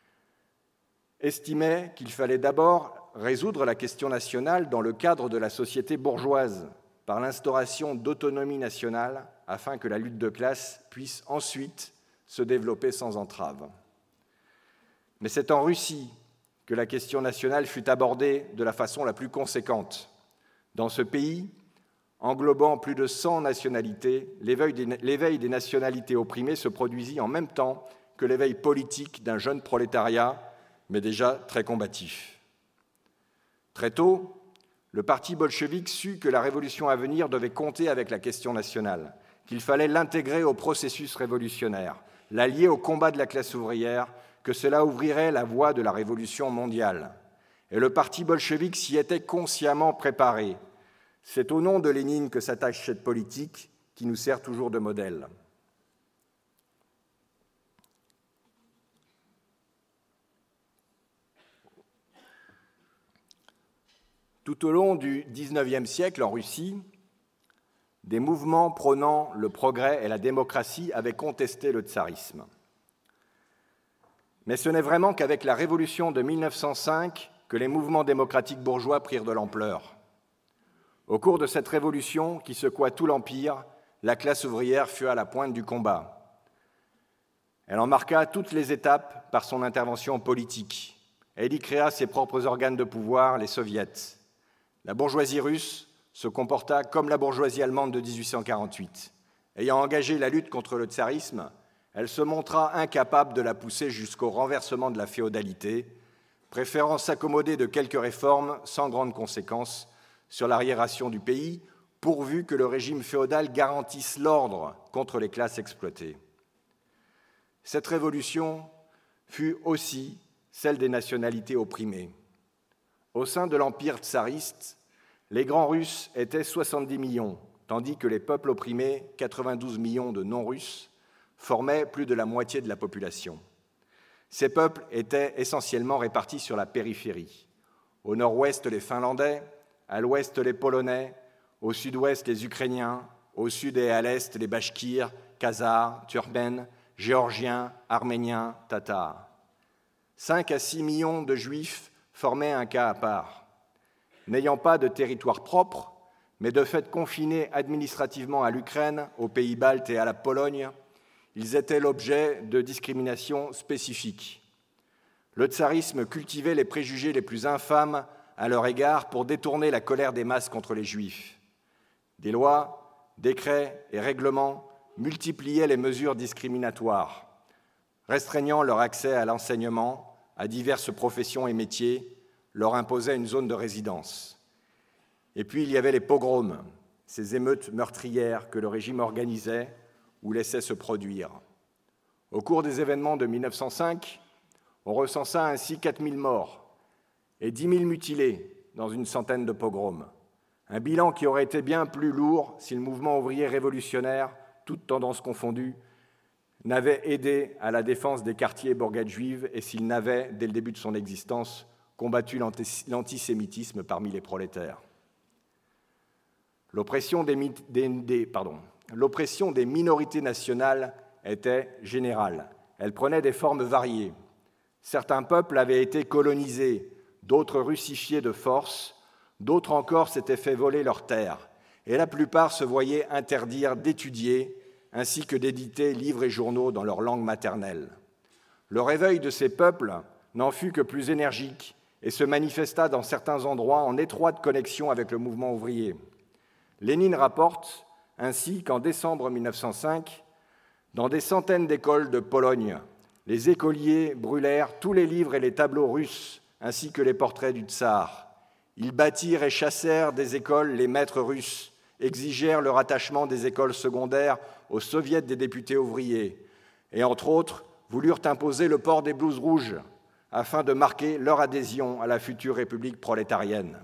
estimaient qu'il fallait d'abord résoudre la question nationale dans le cadre de la société bourgeoise, par l'instauration d'autonomie nationale, afin que la lutte de classe puisse ensuite se développer sans entrave. Mais c'est en Russie que la question nationale fut abordée de la façon la plus conséquente. Dans ce pays, englobant plus de cent nationalités, l'éveil des, l'éveil des nationalités opprimées se produisit en même temps que l'éveil politique d'un jeune prolétariat, mais déjà très combatif. Très tôt, le parti bolchevique sut que la révolution à venir devait compter avec la question nationale, qu'il fallait l'intégrer au processus révolutionnaire, l'allier au combat de la classe ouvrière, que cela ouvrirait la voie de la révolution mondiale. Et le parti bolchevique s'y était consciemment préparé. C'est au nom de Lénine que s'attache cette politique qui nous sert toujours de modèle. Tout au long du dix-neuvième siècle, en Russie, des mouvements prônant le progrès et la démocratie avaient contesté le tsarisme. Mais ce n'est vraiment qu'avec la révolution de mille neuf cent cinq que les mouvements démocratiques bourgeois prirent de l'ampleur. Au cours de cette révolution qui secoua tout l'Empire, la classe ouvrière fut à la pointe du combat. Elle en marqua toutes les étapes par son intervention politique. Elle y créa ses propres organes de pouvoir, les soviets. La bourgeoisie russe se comporta comme la bourgeoisie allemande de dix-huit cent quarante-huit. Ayant engagé la lutte contre le tsarisme, elle se montra incapable de la pousser jusqu'au renversement de la féodalité, préférant s'accommoder de quelques réformes sans grandes conséquences sur l'arriération du pays, pourvu que le régime féodal garantisse l'ordre contre les classes exploitées. Cette révolution fut aussi celle des nationalités opprimées. Au sein de l'empire tsariste, les grands Russes étaient soixante-dix millions, tandis que les peuples opprimés, quatre-vingt-douze millions de non-Russes, formaient plus de la moitié de la population. Ces peuples étaient essentiellement répartis sur la périphérie. Au nord-ouest, les Finlandais, à l'ouest, les Polonais, au sud-ouest, les Ukrainiens, au sud et à l'est, les Bachkirs, Khazars, Turkmènes, Géorgiens, Arméniens, Tatars. cinq à six millions de Juifs formaient un cas à part. N'ayant pas de territoire propre, mais de fait confinés administrativement à l'Ukraine, aux pays baltes et à la Pologne, ils étaient l'objet de discriminations spécifiques. Le tsarisme cultivait les préjugés les plus infâmes à leur égard pour détourner la colère des masses contre les Juifs. Des lois, décrets et règlements multipliaient les mesures discriminatoires, restreignant leur accès à l'enseignement, à diverses professions et métiers, leur imposaient une zone de résidence. Et puis il y avait les pogroms, ces émeutes meurtrières que le régime organisait ou laissait se produire. Au cours des événements de mille neuf cent cinq, on recensa ainsi quatre mille morts et dix mille mutilés dans une centaine de pogroms. Un bilan qui aurait été bien plus lourd si le mouvement ouvrier révolutionnaire, toutes tendances confondues, n'avait aidé à la défense des quartiers et bourgades juives et s'il n'avait, dès le début de son existence, combattu l'antisémitisme parmi les prolétaires. L'oppression des, des, des, pardon, l'oppression des minorités nationales était générale. Elle prenait des formes variées. Certains peuples avaient été colonisés, d'autres russifiés de force, d'autres encore s'étaient fait voler leurs terres, et la plupart se voyaient interdire d'étudier ainsi que d'éditer livres et journaux dans leur langue maternelle. Le réveil de ces peuples n'en fut que plus énergique et se manifesta dans certains endroits en étroite connexion avec le mouvement ouvrier. Lénine rapporte ainsi qu'en décembre mille neuf cent cinq, dans des centaines d'écoles de Pologne, les écoliers brûlèrent tous les livres et les tableaux russes, ainsi que les portraits du tsar. Ils bâtirent et chassèrent des écoles les maîtres russes, exigèrent le rattachement des écoles secondaires au soviet des députés ouvriers, et entre autres, voulurent imposer le port des blouses rouges, afin de marquer leur adhésion à la future république prolétarienne.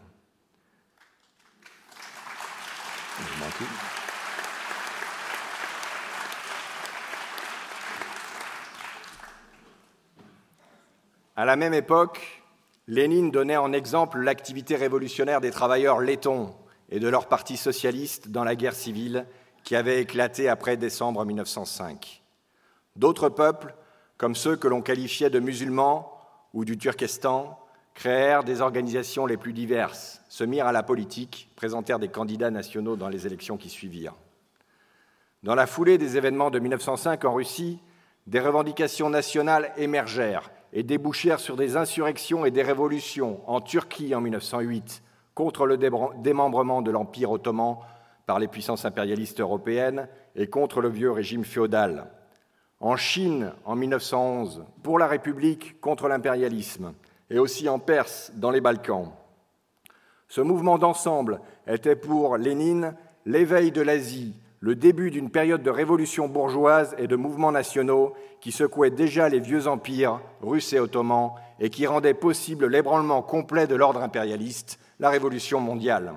À la même époque, Lénine donnait en exemple l'activité révolutionnaire des travailleurs lettons et de leur parti socialiste dans la guerre civile qui avait éclaté après décembre mille neuf cent cinq. D'autres peuples, comme ceux que l'on qualifiait de musulmans ou du Turkestan, créèrent des organisations les plus diverses, se mirent à la politique, présentèrent des candidats nationaux dans les élections qui suivirent. Dans la foulée des événements de mille neuf cent cinq en Russie, des revendications nationales émergèrent et débouchèrent sur des insurrections et des révolutions en Turquie en mille neuf cent huit contre le démembrement de l'Empire ottoman par les puissances impérialistes européennes et contre le vieux régime féodal. en Chine en mille neuf cent onze pour la République contre l'impérialisme, et aussi en Perse, dans les Balkans. Ce mouvement d'ensemble était pour Lénine l'éveil de l'Asie, le début d'une période de révolution bourgeoise et de mouvements nationaux qui secouaient déjà les vieux empires russes et ottomans et qui rendaient possible l'ébranlement complet de l'ordre impérialiste, la révolution mondiale.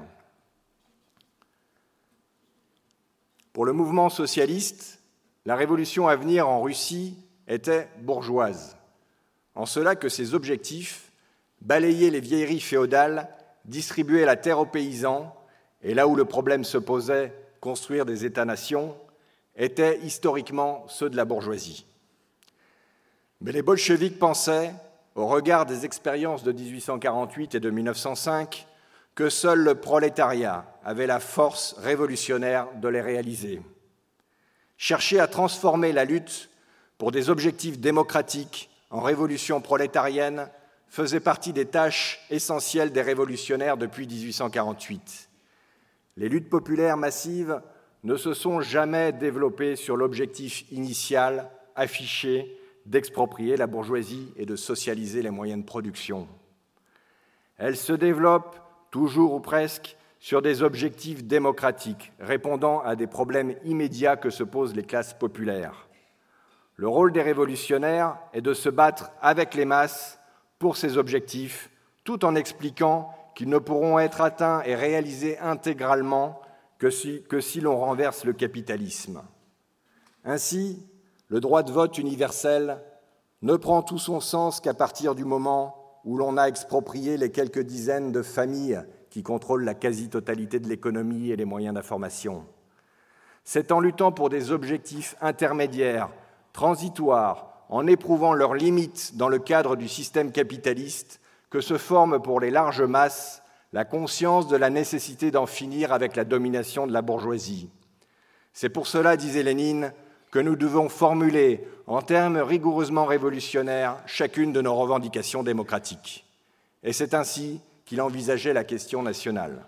Pour le mouvement socialiste, la révolution à venir en Russie était bourgeoise, en cela que ses objectifs, balayer les vieilleries féodales, distribuer la terre aux paysans, et là où le problème se posait, construire des États-nations, étaient historiquement ceux de la bourgeoisie. Mais les bolcheviks pensaient, au regard des expériences de dix-huit cent quarante-huit et de mille neuf cent cinq, que seul le prolétariat avait la force révolutionnaire de les réaliser. Chercher à transformer la lutte pour des objectifs démocratiques en révolution prolétarienne faisait partie des tâches essentielles des révolutionnaires depuis dix-huit cent quarante-huit. Les luttes populaires massives ne se sont jamais développées sur l'objectif initial affiché d'exproprier la bourgeoisie et de socialiser les moyens de production. Elles se développent, toujours ou presque, sur des objectifs démocratiques, répondant à des problèmes immédiats que se posent les classes populaires. Le rôle des révolutionnaires est de se battre avec les masses pour ces objectifs, tout en expliquant qu'ils ne pourront être atteints et réalisés intégralement que si, que si l'on renverse le capitalisme. Ainsi, le droit de vote universel ne prend tout son sens qu'à partir du moment où l'on a exproprié les quelques dizaines de familles qui contrôlent la quasi-totalité de l'économie et les moyens d'information. C'est en luttant pour des objectifs intermédiaires, transitoires, en éprouvant leurs limites dans le cadre du système capitaliste, que se forme pour les larges masses la conscience de la nécessité d'en finir avec la domination de la bourgeoisie. C'est pour cela, disait Lénine, que nous devons formuler, en termes rigoureusement révolutionnaires, chacune de nos revendications démocratiques. Et c'est ainsi qu'il envisageait la question nationale.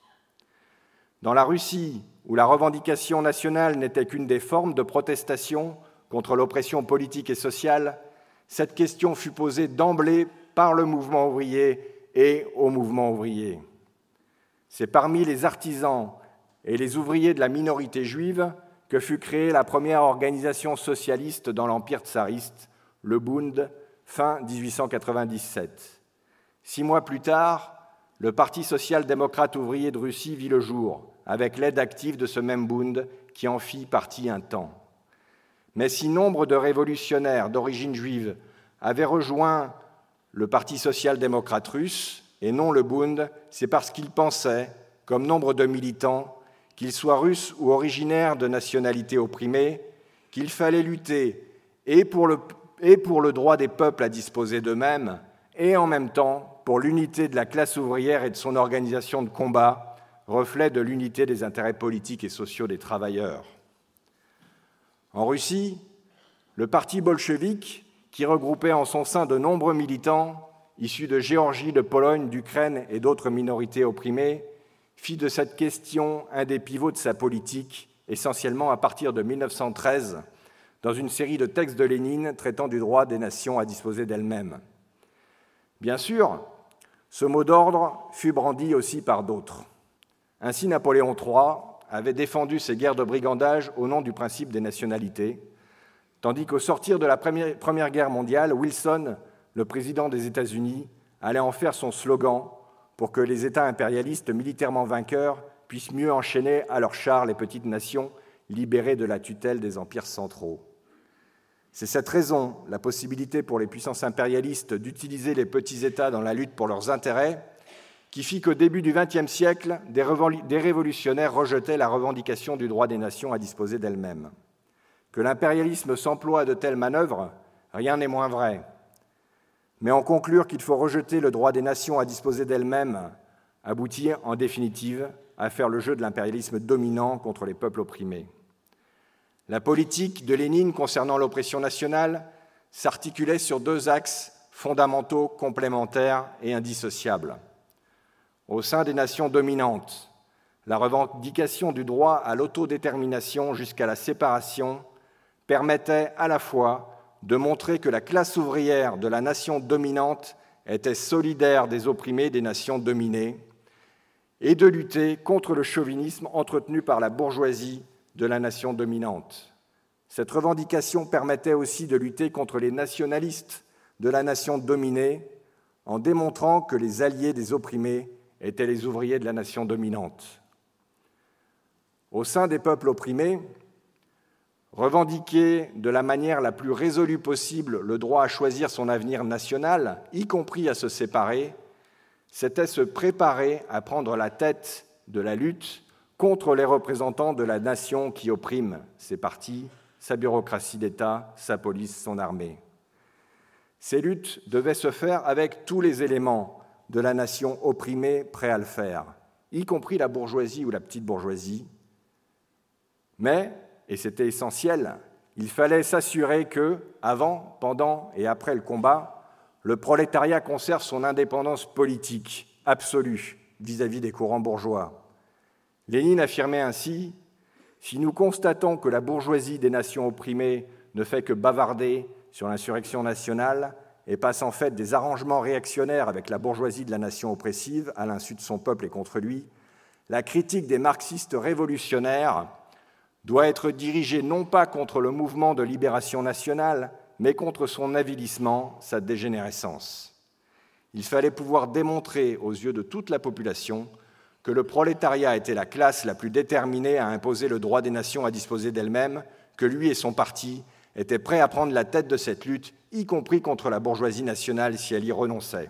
Dans la Russie, où la revendication nationale n'était qu'une des formes de protestation contre l'oppression politique et sociale, cette question fut posée d'emblée par le mouvement ouvrier et au mouvement ouvrier. C'est parmi les artisans et les ouvriers de la minorité juive que fut créée la première organisation socialiste dans l'Empire tsariste, le Bund, fin dix-huit cent quatre-vingt-dix-sept. Six mois plus tard, le Parti social-démocrate ouvrier de Russie vit le jour, avec l'aide active de ce même Bund qui en fit partie un temps. Mais si nombre de révolutionnaires d'origine juive avaient rejoint le Parti social-démocrate russe et non le Bund, c'est parce qu'ils pensaient, comme nombre de militants, qu'ils soient russes ou originaires de nationalités opprimées, qu'il fallait lutter et pour le, et pour le droit des peuples à disposer d'eux-mêmes, et en même temps pour l'unité de la classe ouvrière et de son organisation de combat, reflet de l'unité des intérêts politiques et sociaux des travailleurs. En Russie, le parti bolchevique, qui regroupait en son sein de nombreux militants issus de Géorgie, de Pologne, d'Ukraine et d'autres minorités opprimées, fit de cette question un des pivots de sa politique, essentiellement à partir de mille neuf cent treize, dans une série de textes de Lénine traitant du droit des nations à disposer d'elles-mêmes. Bien sûr, ce mot d'ordre fut brandi aussi par d'autres. Ainsi, Napoléon trois avait défendu ses guerres de brigandage au nom du principe des nationalités, tandis qu'au sortir de la première, première guerre mondiale, Wilson, le président des États-Unis, allait en faire son slogan pour que les États impérialistes militairement vainqueurs puissent mieux enchaîner à leurs chars les petites nations libérées de la tutelle des empires centraux. C'est cette raison, la possibilité pour les puissances impérialistes d'utiliser les petits États dans la lutte pour leurs intérêts, qui fit qu'au début du vingtième siècle, des, révol- des révolutionnaires rejetaient la revendication du droit des nations à disposer d'elles-mêmes. Que l'impérialisme s'emploie à de telles manœuvres, rien n'est moins vrai. Mais en conclure qu'il faut rejeter le droit des nations à disposer d'elles-mêmes aboutit en définitive à faire le jeu de l'impérialisme dominant contre les peuples opprimés. La politique de Lénine concernant l'oppression nationale s'articulait sur deux axes fondamentaux, complémentaires et indissociables. Au sein des nations dominantes, la revendication du droit à l'autodétermination jusqu'à la séparation permettait à la fois de montrer que la classe ouvrière de la nation dominante était solidaire des opprimés des nations dominées et de lutter contre le chauvinisme entretenu par la bourgeoisie de la nation dominante. Cette revendication permettait aussi de lutter contre les nationalistes de la nation dominée en démontrant que les alliés des opprimés étaient les ouvriers de la nation dominante. Au sein des peuples opprimés, revendiquer de la manière la plus résolue possible le droit à choisir son avenir national, y compris à se séparer, c'était se préparer à prendre la tête de la lutte contre les représentants de la nation qui opprime ses partis, sa bureaucratie d'État, sa police, son armée. Ces luttes devaient se faire avec tous les éléments de la nation opprimée prêts à le faire, y compris la bourgeoisie ou la petite bourgeoisie. Mais, et c'était essentiel, il fallait s'assurer que, avant, pendant et après le combat, le prolétariat conserve son indépendance politique absolue vis-à-vis des courants bourgeois. Lénine affirmait ainsi « Si nous constatons que la bourgeoisie des nations opprimées ne fait que bavarder sur l'insurrection nationale et passe en fait des arrangements réactionnaires avec la bourgeoisie de la nation oppressive à l'insu de son peuple et contre lui, la critique des marxistes révolutionnaires doit être dirigée non pas contre le mouvement de libération nationale, mais contre son avilissement, sa dégénérescence. Il fallait pouvoir démontrer aux yeux de toute la population que le prolétariat était la classe la plus déterminée à imposer le droit des nations à disposer d'elles-mêmes, que lui et son parti étaient prêts à prendre la tête de cette lutte, y compris contre la bourgeoisie nationale si elle y renonçait.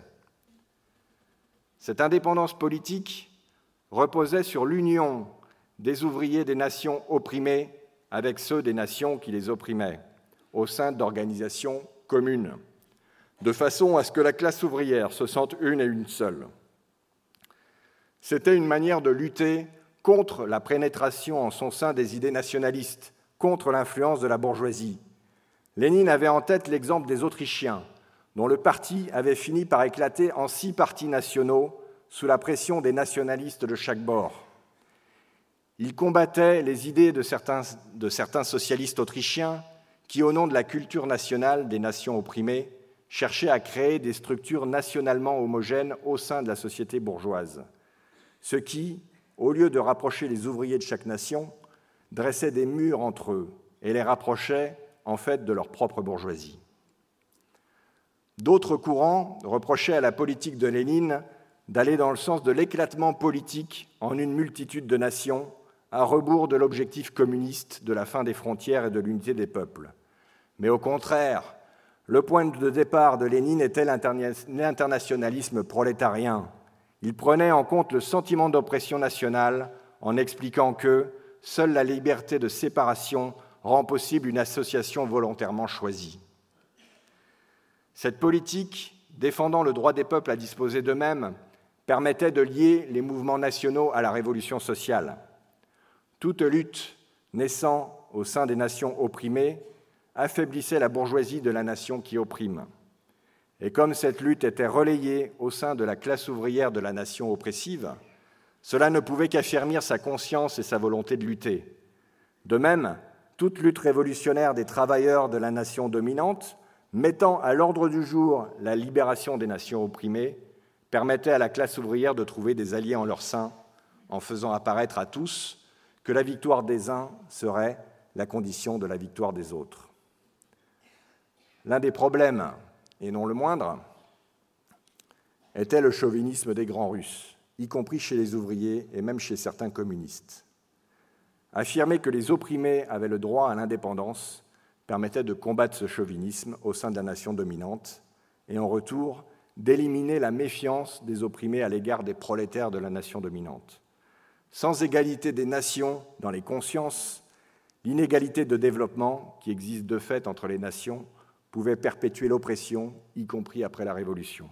Cette indépendance politique reposait sur l'union des ouvriers des nations opprimées avec ceux des nations qui les opprimaient, au sein d'organisations communes, de façon à ce que la classe ouvrière se sente une et une seule. C'était une manière de lutter contre la pénétration en son sein des idées nationalistes, contre l'influence de la bourgeoisie. Lénine avait en tête l'exemple des Autrichiens, dont le parti avait fini par éclater en six partis nationaux sous la pression des nationalistes de chaque bord. Il combattait les idées de certains, de certains socialistes autrichiens qui, au nom de la culture nationale des nations opprimées, cherchaient à créer des structures nationalement homogènes au sein de la société bourgeoise, ce qui, au lieu de rapprocher les ouvriers de chaque nation, dressait des murs entre eux et les rapprochait en fait de leur propre bourgeoisie. D'autres courants reprochaient à la politique de Lénine d'aller dans le sens de l'éclatement politique en une multitude de nations, à rebours de l'objectif communiste de la fin des frontières et de l'unité des peuples. Mais au contraire, le point de départ de Lénine était l'internationalisme prolétarien. Il prenait en compte le sentiment d'oppression nationale en expliquant que seule la liberté de séparation rend possible une association volontairement choisie. Cette politique, défendant le droit des peuples à disposer d'eux-mêmes, permettait de lier les mouvements nationaux à la révolution sociale. Toute lutte naissant au sein des nations opprimées affaiblissait la bourgeoisie de la nation qui opprime. Et comme cette lutte était relayée au sein de la classe ouvrière de la nation oppressive, cela ne pouvait qu'affermir sa conscience et sa volonté de lutter. De même, toute lutte révolutionnaire des travailleurs de la nation dominante, mettant à l'ordre du jour la libération des nations opprimées, permettait à la classe ouvrière de trouver des alliés en leur sein, en faisant apparaître à tous que la victoire des uns serait la condition de la victoire des autres. L'un des problèmes, et non le moindre, était le chauvinisme des grands Russes, y compris chez les ouvriers et même chez certains communistes. Affirmer que les opprimés avaient le droit à l'indépendance permettait de combattre ce chauvinisme au sein de la nation dominante et en retour d'éliminer la méfiance des opprimés à l'égard des prolétaires de la nation dominante. Sans égalité des nations dans les consciences, l'inégalité de développement qui existe de fait entre les nations pouvait perpétuer l'oppression, y compris après la Révolution.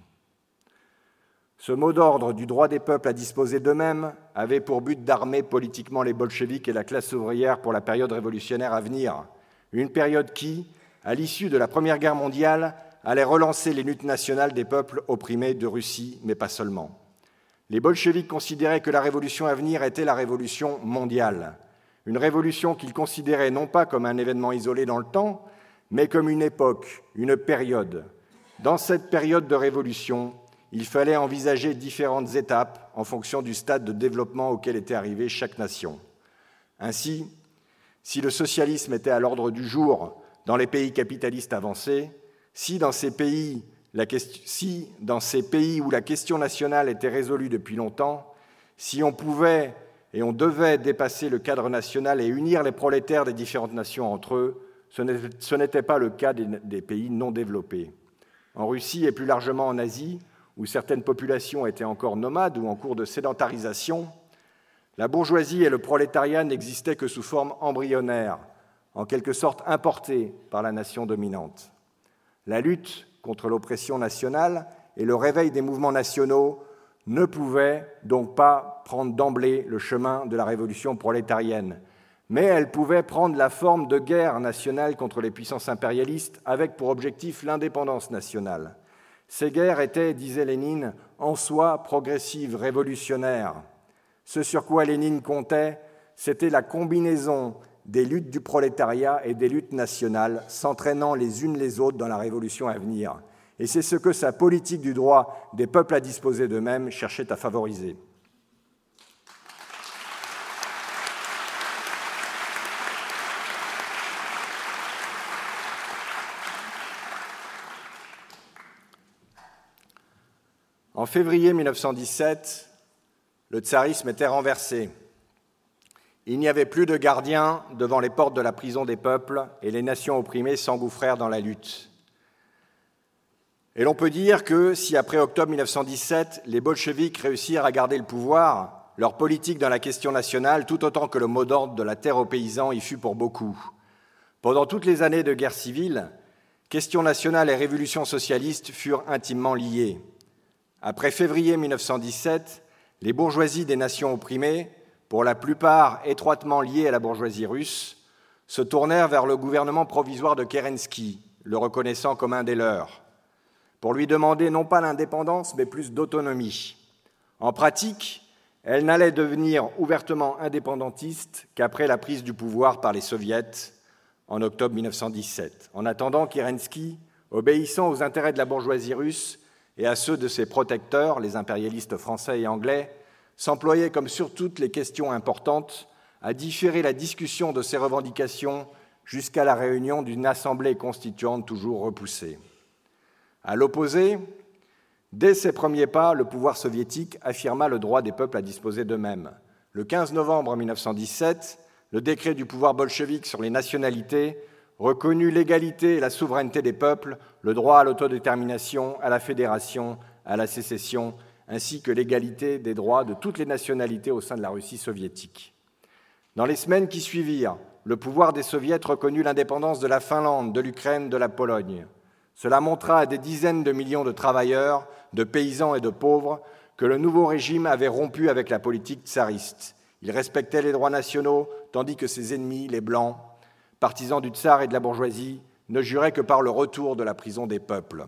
Ce mot d'ordre du droit des peuples à disposer d'eux-mêmes avait pour but d'armer politiquement les bolcheviks et la classe ouvrière pour la période révolutionnaire à venir, une période qui, à l'issue de la Première Guerre mondiale, allait relancer les luttes nationales des peuples opprimés de Russie, mais pas seulement. Les bolcheviks considéraient que la révolution à venir était la révolution mondiale, une révolution qu'il considérait non pas comme un événement isolé dans le temps, mais comme une époque, une période. Dans cette période de révolution, il fallait envisager différentes étapes en fonction du stade de développement auquel était arrivée chaque nation. Ainsi, si le socialisme était à l'ordre du jour dans les pays capitalistes avancés, si dans ces pays, la question, si dans ces pays où la question nationale était résolue depuis longtemps, si on pouvait et on devait dépasser le cadre national et unir les prolétaires des différentes nations entre eux, ce n'était pas le cas des, des pays non développés. En Russie et plus largement en Asie, où certaines populations étaient encore nomades ou en cours de sédentarisation, la bourgeoisie et le prolétariat n'existaient que sous forme embryonnaire, en quelque sorte importée par la nation dominante. La lutte contre l'oppression nationale et le réveil des mouvements nationaux ne pouvaient donc pas prendre d'emblée le chemin de la révolution prolétarienne, mais elle pouvait prendre la forme de guerre nationale contre les puissances impérialistes avec pour objectif l'indépendance nationale. Ces guerres étaient, disait Lénine, en soi progressives, révolutionnaires. Ce sur quoi Lénine comptait, c'était la combinaison des luttes du prolétariat et des luttes nationales, s'entraînant les unes les autres dans la révolution à venir. Et c'est ce que sa politique du droit des peuples à disposer d'eux-mêmes cherchait à favoriser. En février mille neuf cent dix-sept, le tsarisme était renversé. Il n'y avait plus de gardiens devant les portes de la prison des peuples et les nations opprimées s'engouffrèrent dans la lutte. Et l'on peut dire que si après octobre mille neuf cent dix-sept, les bolcheviks réussirent à garder le pouvoir, leur politique dans la question nationale, tout autant que le mot d'ordre de la terre aux paysans, y fut pour beaucoup. Pendant toutes les années de guerre civile, question nationale et révolution socialiste furent intimement liées. Après février mille neuf cent dix-sept, les bourgeoisies des nations opprimées, pour la plupart étroitement liées à la bourgeoisie russe, se tournèrent vers le gouvernement provisoire de Kerensky, le reconnaissant comme un des leurs, pour lui demander non pas l'indépendance, mais plus d'autonomie. En pratique, elle n'allait devenir ouvertement indépendantiste qu'après la prise du pouvoir par les soviets en octobre mille neuf cent dix-sept. En attendant, Kerensky, obéissant aux intérêts de la bourgeoisie russe et à ceux de ses protecteurs, les impérialistes français et anglais, s'employait, comme sur toutes les questions importantes, à différer la discussion de ses revendications jusqu'à la réunion d'une assemblée constituante toujours repoussée. À l'opposé, dès ses premiers pas, le pouvoir soviétique affirma le droit des peuples à disposer d'eux-mêmes. Le quinze novembre mille neuf cent dix-sept, le décret du pouvoir bolchevique sur les nationalités reconnut l'égalité et la souveraineté des peuples, le droit à l'autodétermination, à la fédération, à la sécession, ainsi que l'égalité des droits de toutes les nationalités au sein de la Russie soviétique. Dans les semaines qui suivirent, le pouvoir des soviets reconnut l'indépendance de la Finlande, de l'Ukraine, de la Pologne. Cela montra à des dizaines de millions de travailleurs, de paysans et de pauvres que le nouveau régime avait rompu avec la politique tsariste. Il respectait les droits nationaux, tandis que ses ennemis, les Blancs, partisans du tsar et de la bourgeoisie, ne juraient que par le retour de la prison des peuples.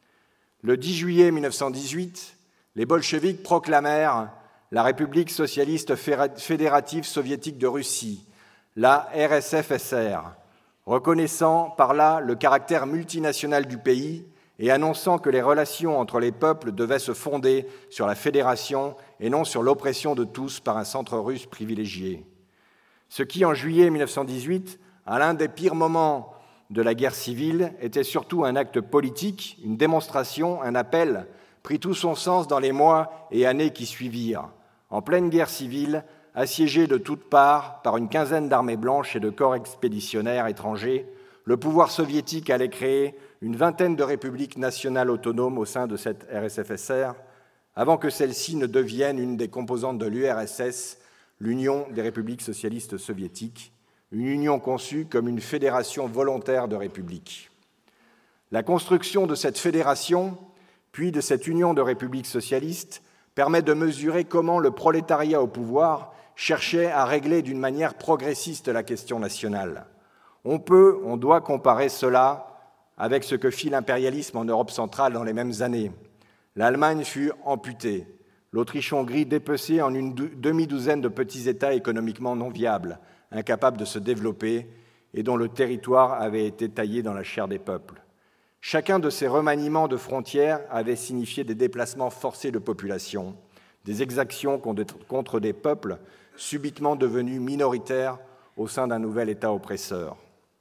Le dix juillet mille neuf cent dix-huit, les bolcheviks proclamèrent la République socialiste fédérative soviétique de Russie, la R S F S R, reconnaissant par là le caractère multinational du pays et annonçant que les relations entre les peuples devaient se fonder sur la fédération et non sur l'oppression de tous par un centre russe privilégié. Ce qui, en juillet mille neuf cent dix-huit, à l'un des pires moments de la guerre civile, était surtout un acte politique, une démonstration, un appel, prit tout son sens dans les mois et années qui suivirent. En pleine guerre civile, assiégé de toutes parts par une quinzaine d'armées blanches et de corps expéditionnaires étrangers, le pouvoir soviétique allait créer une vingtaine de républiques nationales autonomes au sein de cette R S F S R, avant que celle-ci ne devienne une des composantes de l'U R S S, l'Union des républiques socialistes soviétiques, une union conçue comme une fédération volontaire de républiques. La construction de cette fédération, puis de cette union de républiques socialistes, permet de mesurer comment le prolétariat au pouvoir cherchait à régler d'une manière progressiste la question nationale. On peut, on doit comparer cela avec ce que fit l'impérialisme en Europe centrale dans les mêmes années. L'Allemagne fut amputée. l'Autriche-Hongrie dépecée en une demi-douzaine de petits États économiquement non viables, incapables de se développer et dont le territoire avait été taillé dans la chair des peuples. Chacun de ces remaniements de frontières avait signifié des déplacements forcés de population, des exactions contre des peuples subitement devenus minoritaires au sein d'un nouvel État oppresseur.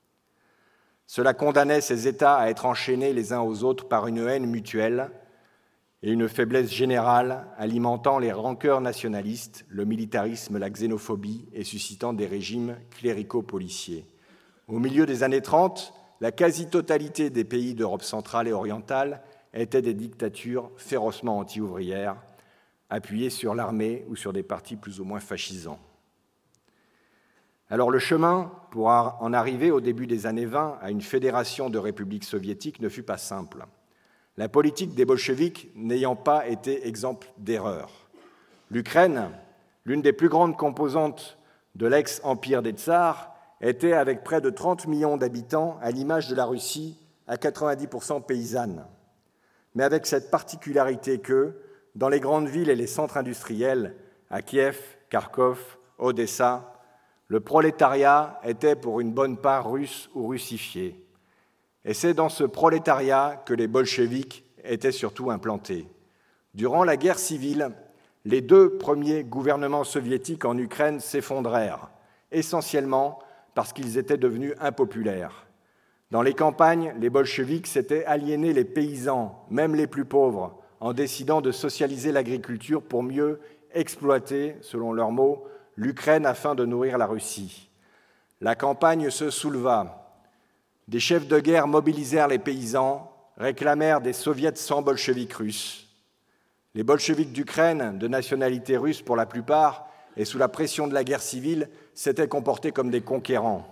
Cela condamnait ces États à être enchaînés les uns aux autres par une haine mutuelle et une faiblesse générale alimentant les rancœurs nationalistes, le militarisme, la xénophobie et suscitant des régimes clérico-policiers. Au milieu des années trente, la quasi-totalité des pays d'Europe centrale et orientale étaient des dictatures férocement anti-ouvrières, appuyées sur l'armée ou sur des partis plus ou moins fascisants. Alors le chemin pour en arriver au début des années vingt à une fédération de républiques soviétiques ne fut pas simple. La politique des bolcheviks n'ayant pas été exemple d'erreur. L'Ukraine, l'une des plus grandes composantes de l'ex-empire des tsars, était, avec près de trente millions d'habitants, à l'image de la Russie, à quatre-vingt-dix pour cent paysanne. Mais avec cette particularité que, dans les grandes villes et les centres industriels, à Kiev, Kharkov, Odessa, le prolétariat était pour une bonne part russe ou russifié. Et c'est dans ce prolétariat que les bolcheviks étaient surtout implantés. Durant la guerre civile, les deux premiers gouvernements soviétiques en Ukraine s'effondrèrent, essentiellement parce qu'ils étaient devenus impopulaires. Dans les campagnes, les bolcheviks s'étaient aliénés les paysans, même les plus pauvres, en décidant de socialiser l'agriculture pour mieux exploiter, selon leurs mots, l'Ukraine afin de nourrir la Russie. La campagne se souleva. Des chefs de guerre mobilisèrent les paysans, réclamèrent des soviets sans bolcheviks russes. Les bolcheviks d'Ukraine, de nationalité russe pour la plupart, et sous la pression de la guerre civile, s'étaient comportés comme des conquérants.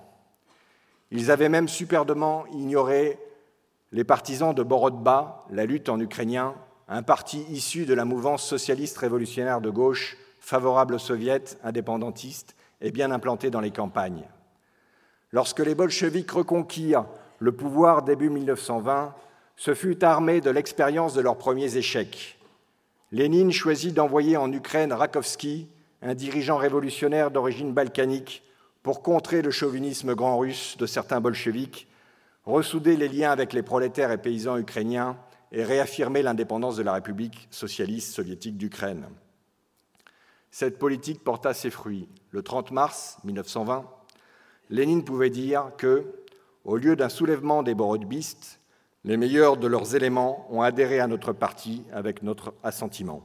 Ils avaient même superbement ignoré les partisans de Borodba, la lutte en ukrainien, un parti issu de la mouvance socialiste révolutionnaire de gauche, favorable aux soviets, indépendantistes et bien implanté dans les campagnes. Lorsque les bolcheviks reconquirent le pouvoir début mille neuf cent vingt, ce fut armé de l'expérience de leurs premiers échecs. Lénine choisit d'envoyer en Ukraine Rakovski, un dirigeant révolutionnaire d'origine balkanique, pour contrer le chauvinisme grand russe de certains bolcheviks, ressouder les liens avec les prolétaires et paysans ukrainiens et réaffirmer l'indépendance de la République socialiste soviétique d'Ukraine. Cette politique porta ses fruits. Le trente mars mille neuf cent vingt, Lénine pouvait dire que, au lieu d'un soulèvement des borodbistes, les meilleurs de leurs éléments ont adhéré à notre parti avec notre assentiment.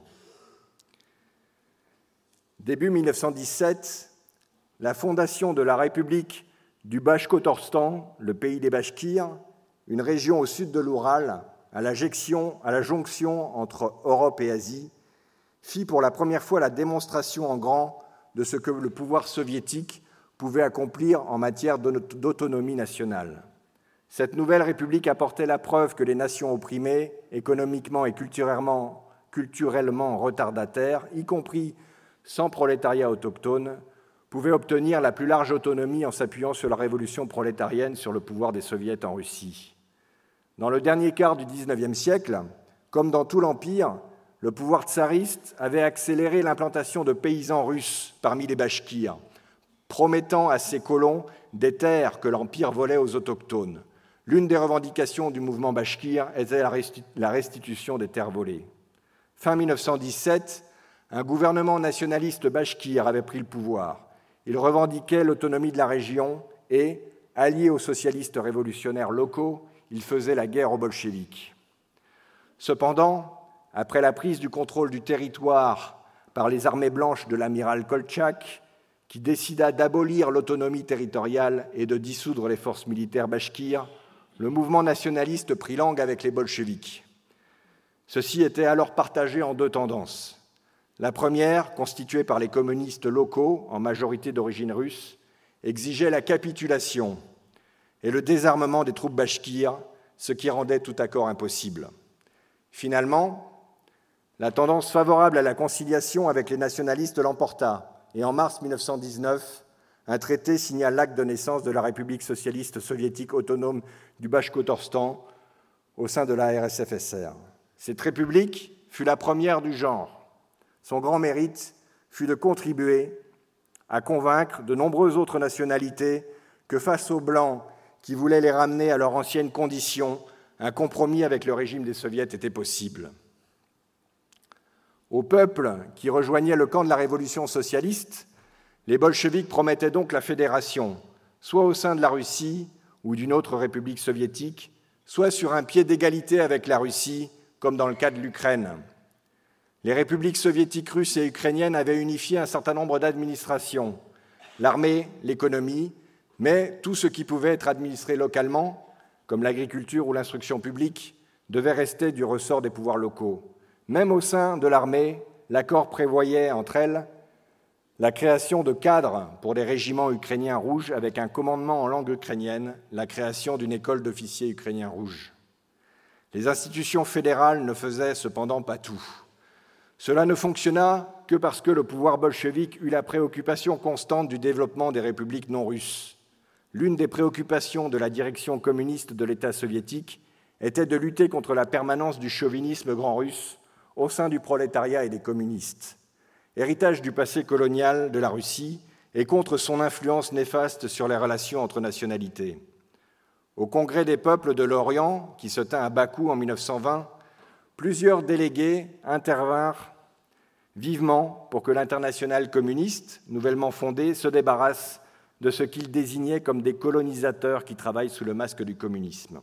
Début mille neuf cent dix-sept, la fondation de la République du Bashkortostan, le pays des Bachkirs, une région au sud de l'Oural, à la jonction, à la jonction entre Europe et Asie, fit pour la première fois la démonstration en grand de ce que le pouvoir soviétique pouvait accomplir en matière d'autonomie nationale. Cette nouvelle République apportait la preuve que les nations opprimées, économiquement et culturellement, culturellement retardataires, y compris sans prolétariat autochtone, pouvaient obtenir la plus large autonomie en s'appuyant sur la révolution prolétarienne sur le pouvoir des soviets en Russie. Dans le dernier quart du dix-neuvième siècle, comme dans tout l'Empire, le pouvoir tsariste avait accéléré l'implantation de paysans russes parmi les Bachkirs, promettant à ses colons des terres que l'Empire volait aux autochtones. L'une des revendications du mouvement bachkir était la restitution des terres volées. Fin mille neuf cent dix-sept, un gouvernement nationaliste bachkir avait pris le pouvoir. Il revendiquait l'autonomie de la région et, allié aux socialistes révolutionnaires locaux, il faisait la guerre aux bolcheviks. Cependant, après la prise du contrôle du territoire par les armées blanches de l'amiral Koltchak, qui décida d'abolir l'autonomie territoriale et de dissoudre les forces militaires bachkirs, le mouvement nationaliste prit langue avec les bolcheviks. Ceci était alors partagé en deux tendances. La première, constituée par les communistes locaux, en majorité d'origine russe, exigeait la capitulation et le désarmement des troupes bachkirs, ce qui rendait tout accord impossible. Finalement, la tendance favorable à la conciliation avec les nationalistes l'emporta, et en mars mille neuf cent dix-neuf, un traité signa l'acte de naissance de la République socialiste soviétique autonome du Bashkortostan au sein de la R S F S R. Cette république fut la première du genre. Son grand mérite fut de contribuer à convaincre de nombreuses autres nationalités que face aux Blancs qui voulaient les ramener à leur ancienne condition, un compromis avec le régime des Soviets était possible. Aux peuples qui rejoignaient le camp de la révolution socialiste, les bolcheviks promettaient donc la fédération, soit au sein de la Russie ou d'une autre république soviétique, soit sur un pied d'égalité avec la Russie, comme dans le cas de l'Ukraine. Les républiques soviétiques russes et ukrainiennes avaient unifié un certain nombre d'administrations, l'armée, l'économie, mais tout ce qui pouvait être administré localement, comme l'agriculture ou l'instruction publique, devait rester du ressort des pouvoirs locaux. Même au sein de l'armée, l'accord prévoyait entre elles la création de cadres pour des régiments ukrainiens rouges avec un commandement en langue ukrainienne, la création d'une école d'officiers ukrainiens rouges. Les institutions fédérales ne faisaient cependant pas tout. Cela ne fonctionna que parce que le pouvoir bolchevique eut la préoccupation constante du développement des républiques non russes. L'une des préoccupations de la direction communiste de l'État soviétique était de lutter contre la permanence du chauvinisme grand russe au sein du prolétariat et des communistes, héritage du passé colonial de la Russie et contre son influence néfaste sur les relations entre nationalités. Au Congrès des peuples de l'Orient, qui se tint à Bakou en mille neuf cent vingt, plusieurs délégués intervinrent vivement pour que l'internationale communiste, nouvellement fondée, se débarrasse de ce qu'ils désignaient comme des colonisateurs qui travaillent sous le masque du communisme.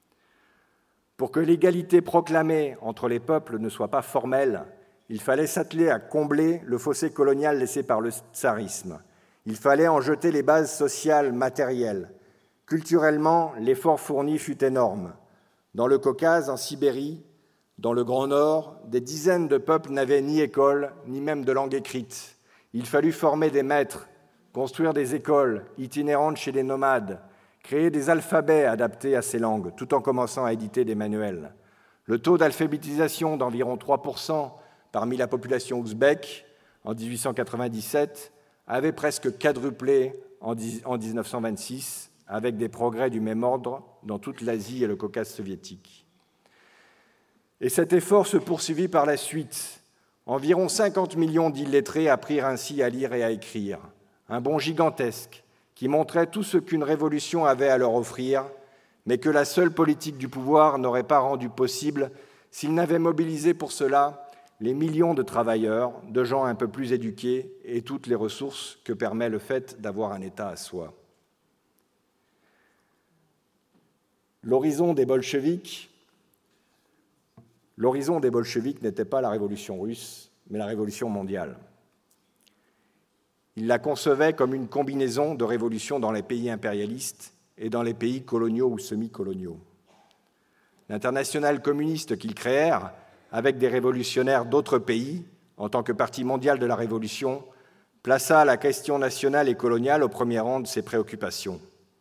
Pour que l'égalité proclamée entre les peuples ne soit pas formelle, il fallait s'atteler à combler le fossé colonial laissé par le tsarisme. Il fallait en jeter les bases sociales, matérielles. Culturellement, l'effort fourni fut énorme. Dans le Caucase, en Sibérie, dans le Grand Nord, des dizaines de peuples n'avaient ni école, ni même de langue écrite. Il fallut former des maîtres, construire des écoles itinérantes chez les nomades, créer des alphabets adaptés à ces langues, tout en commençant à éditer des manuels. Le taux d'alphabétisation d'environ trois pour cent parmi la population ouzbèque en dix-huit cent quatre-vingt-dix-sept avait presque quadruplé en dix-neuf cent vingt-six, avec des progrès du même ordre dans toute l'Asie et le Caucase soviétique. Et cet effort se poursuivit par la suite. Environ cinquante millions d'illettrés apprirent ainsi à lire et à écrire. Un bond gigantesque qui montrait tout ce qu'une révolution avait à leur offrir, mais que la seule politique du pouvoir n'aurait pas rendu possible s'il n'avait mobilisé pour cela les millions de travailleurs, de gens un peu plus éduqués et toutes les ressources que permet le fait d'avoir un État à soi. L'horizon des bolcheviks, l'horizon des bolcheviks n'était pas la révolution russe, mais la révolution mondiale. Ils la concevaient comme une combinaison de révolutions dans les pays impérialistes et dans les pays coloniaux ou semi-coloniaux. L'internationale communiste qu'ils créèrent, avec des révolutionnaires d'autres pays, en tant que parti mondial de la Révolution, plaça la question nationale et coloniale au premier rang de ses préoccupations.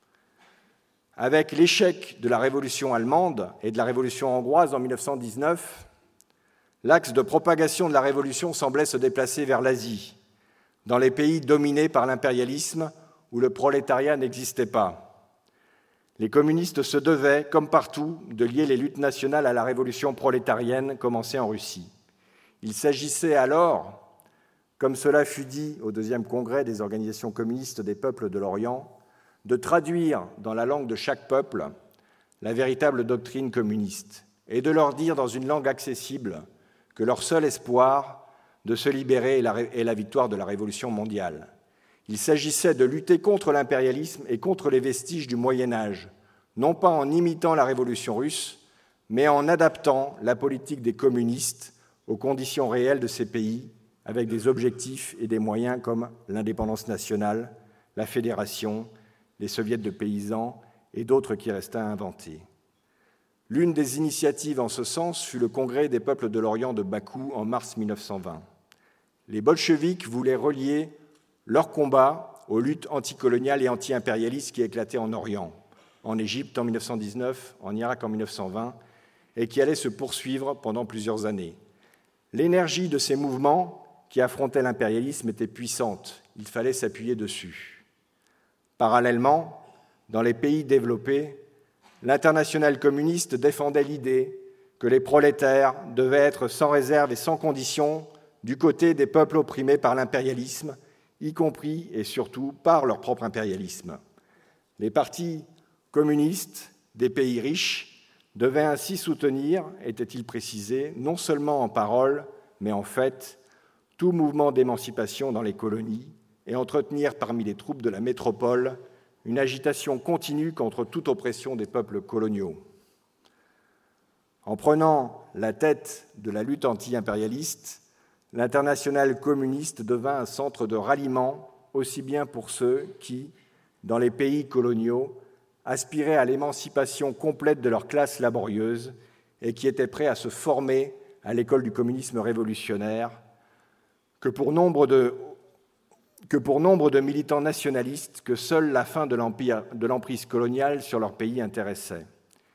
Avec l'échec de la Révolution allemande et de la Révolution hongroise en mille neuf cent dix-neuf, l'axe de propagation de la Révolution semblait se déplacer vers l'Asie, dans les pays dominés par l'impérialisme où le prolétariat n'existait pas. Les communistes se devaient, comme partout, de lier les luttes nationales à la révolution prolétarienne commencée en Russie. Il s'agissait alors, comme cela fut dit au deuxième congrès des organisations communistes des peuples de l'Orient, de traduire dans la langue de chaque peuple la véritable doctrine communiste et de leur dire dans une langue accessible que leur seul espoir de se libérer est la victoire de la révolution mondiale. Il s'agissait de lutter contre l'impérialisme et contre les vestiges du Moyen-Âge, non pas en imitant la révolution russe, mais en adaptant la politique des communistes aux conditions réelles de ces pays, avec des objectifs et des moyens comme l'indépendance nationale, la fédération, les soviets de paysans et d'autres qui restaient à inventer. L'une des initiatives en ce sens fut le Congrès des peuples de l'Orient de Bakou en mars mille neuf cent vingt. Les bolcheviks voulaient relier leur combat aux luttes anticoloniales et anti-impérialistes qui éclataient en Orient, en Égypte en mille neuf cent dix-neuf, en Irak en mille neuf cent vingt, et qui allaient se poursuivre pendant plusieurs années. L'énergie de ces mouvements qui affrontaient l'impérialisme était puissante, il fallait s'appuyer dessus. Parallèlement, dans les pays développés, l'internationale communiste défendait l'idée que les prolétaires devaient être sans réserve et sans condition du côté des peuples opprimés par l'impérialisme, y compris et surtout par leur propre impérialisme. Les partis communistes des pays riches devaient ainsi soutenir, était-il précisé, non seulement en parole, mais en fait, tout mouvement d'émancipation dans les colonies et entretenir parmi les troupes de la métropole une agitation continue contre toute oppression des peuples coloniaux. En prenant la tête de la lutte anti-impérialiste, l'Internationale communiste devint un centre de ralliement aussi bien pour ceux qui, dans les pays coloniaux, aspiraient à l'émancipation complète de leur classe laborieuse et qui étaient prêts à se former à l'école du communisme révolutionnaire, que pour nombre de, que pour nombre de militants nationalistes que seule la fin de l'empire, de l'emprise coloniale sur leur pays intéressait.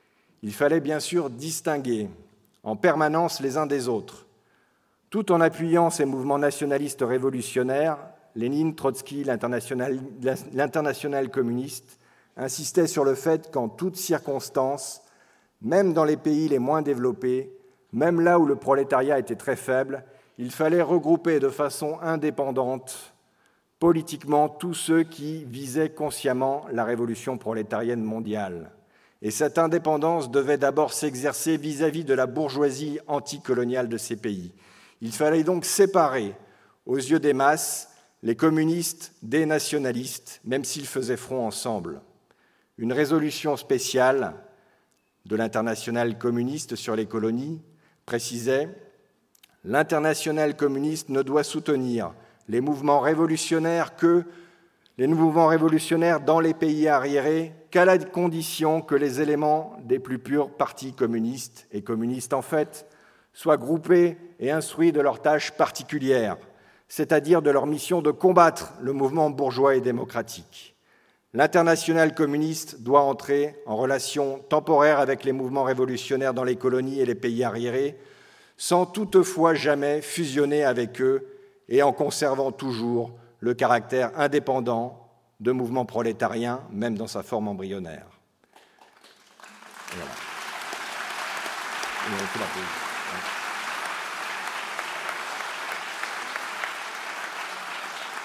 Il fallait bien sûr distinguer en permanence les uns des autres. Tout en appuyant ces mouvements nationalistes révolutionnaires, Lénine, Trotsky, l'internationale, l'internationale communiste insistaient sur le fait qu'en toutes circonstances, même dans les pays les moins développés, même là où le prolétariat était très faible, il fallait regrouper de façon indépendante politiquement tous ceux qui visaient consciemment la révolution prolétarienne mondiale. Et cette indépendance devait d'abord s'exercer vis-à-vis de la bourgeoisie anticoloniale de ces pays. Il fallait donc séparer, aux yeux des masses, les communistes des nationalistes, même s'ils faisaient front ensemble. Une résolution spéciale de l'Internationale communiste sur les colonies précisait « L'Internationale communiste ne doit soutenir les mouvements révolutionnaires que les mouvements révolutionnaires dans les pays arriérés qu'à la condition que les éléments des plus purs partis communistes et communistes en fait soient groupés et instruits de leurs tâches particulières, c'est-à-dire de leur mission de combattre le mouvement bourgeois et démocratique. L'Internationale communiste doit entrer en relation temporaire avec les mouvements révolutionnaires dans les colonies et les pays arriérés, sans toutefois jamais fusionner avec eux et en conservant toujours le caractère indépendant de mouvement prolétarien, même dans sa forme embryonnaire. Et voilà. Et on fait la pause.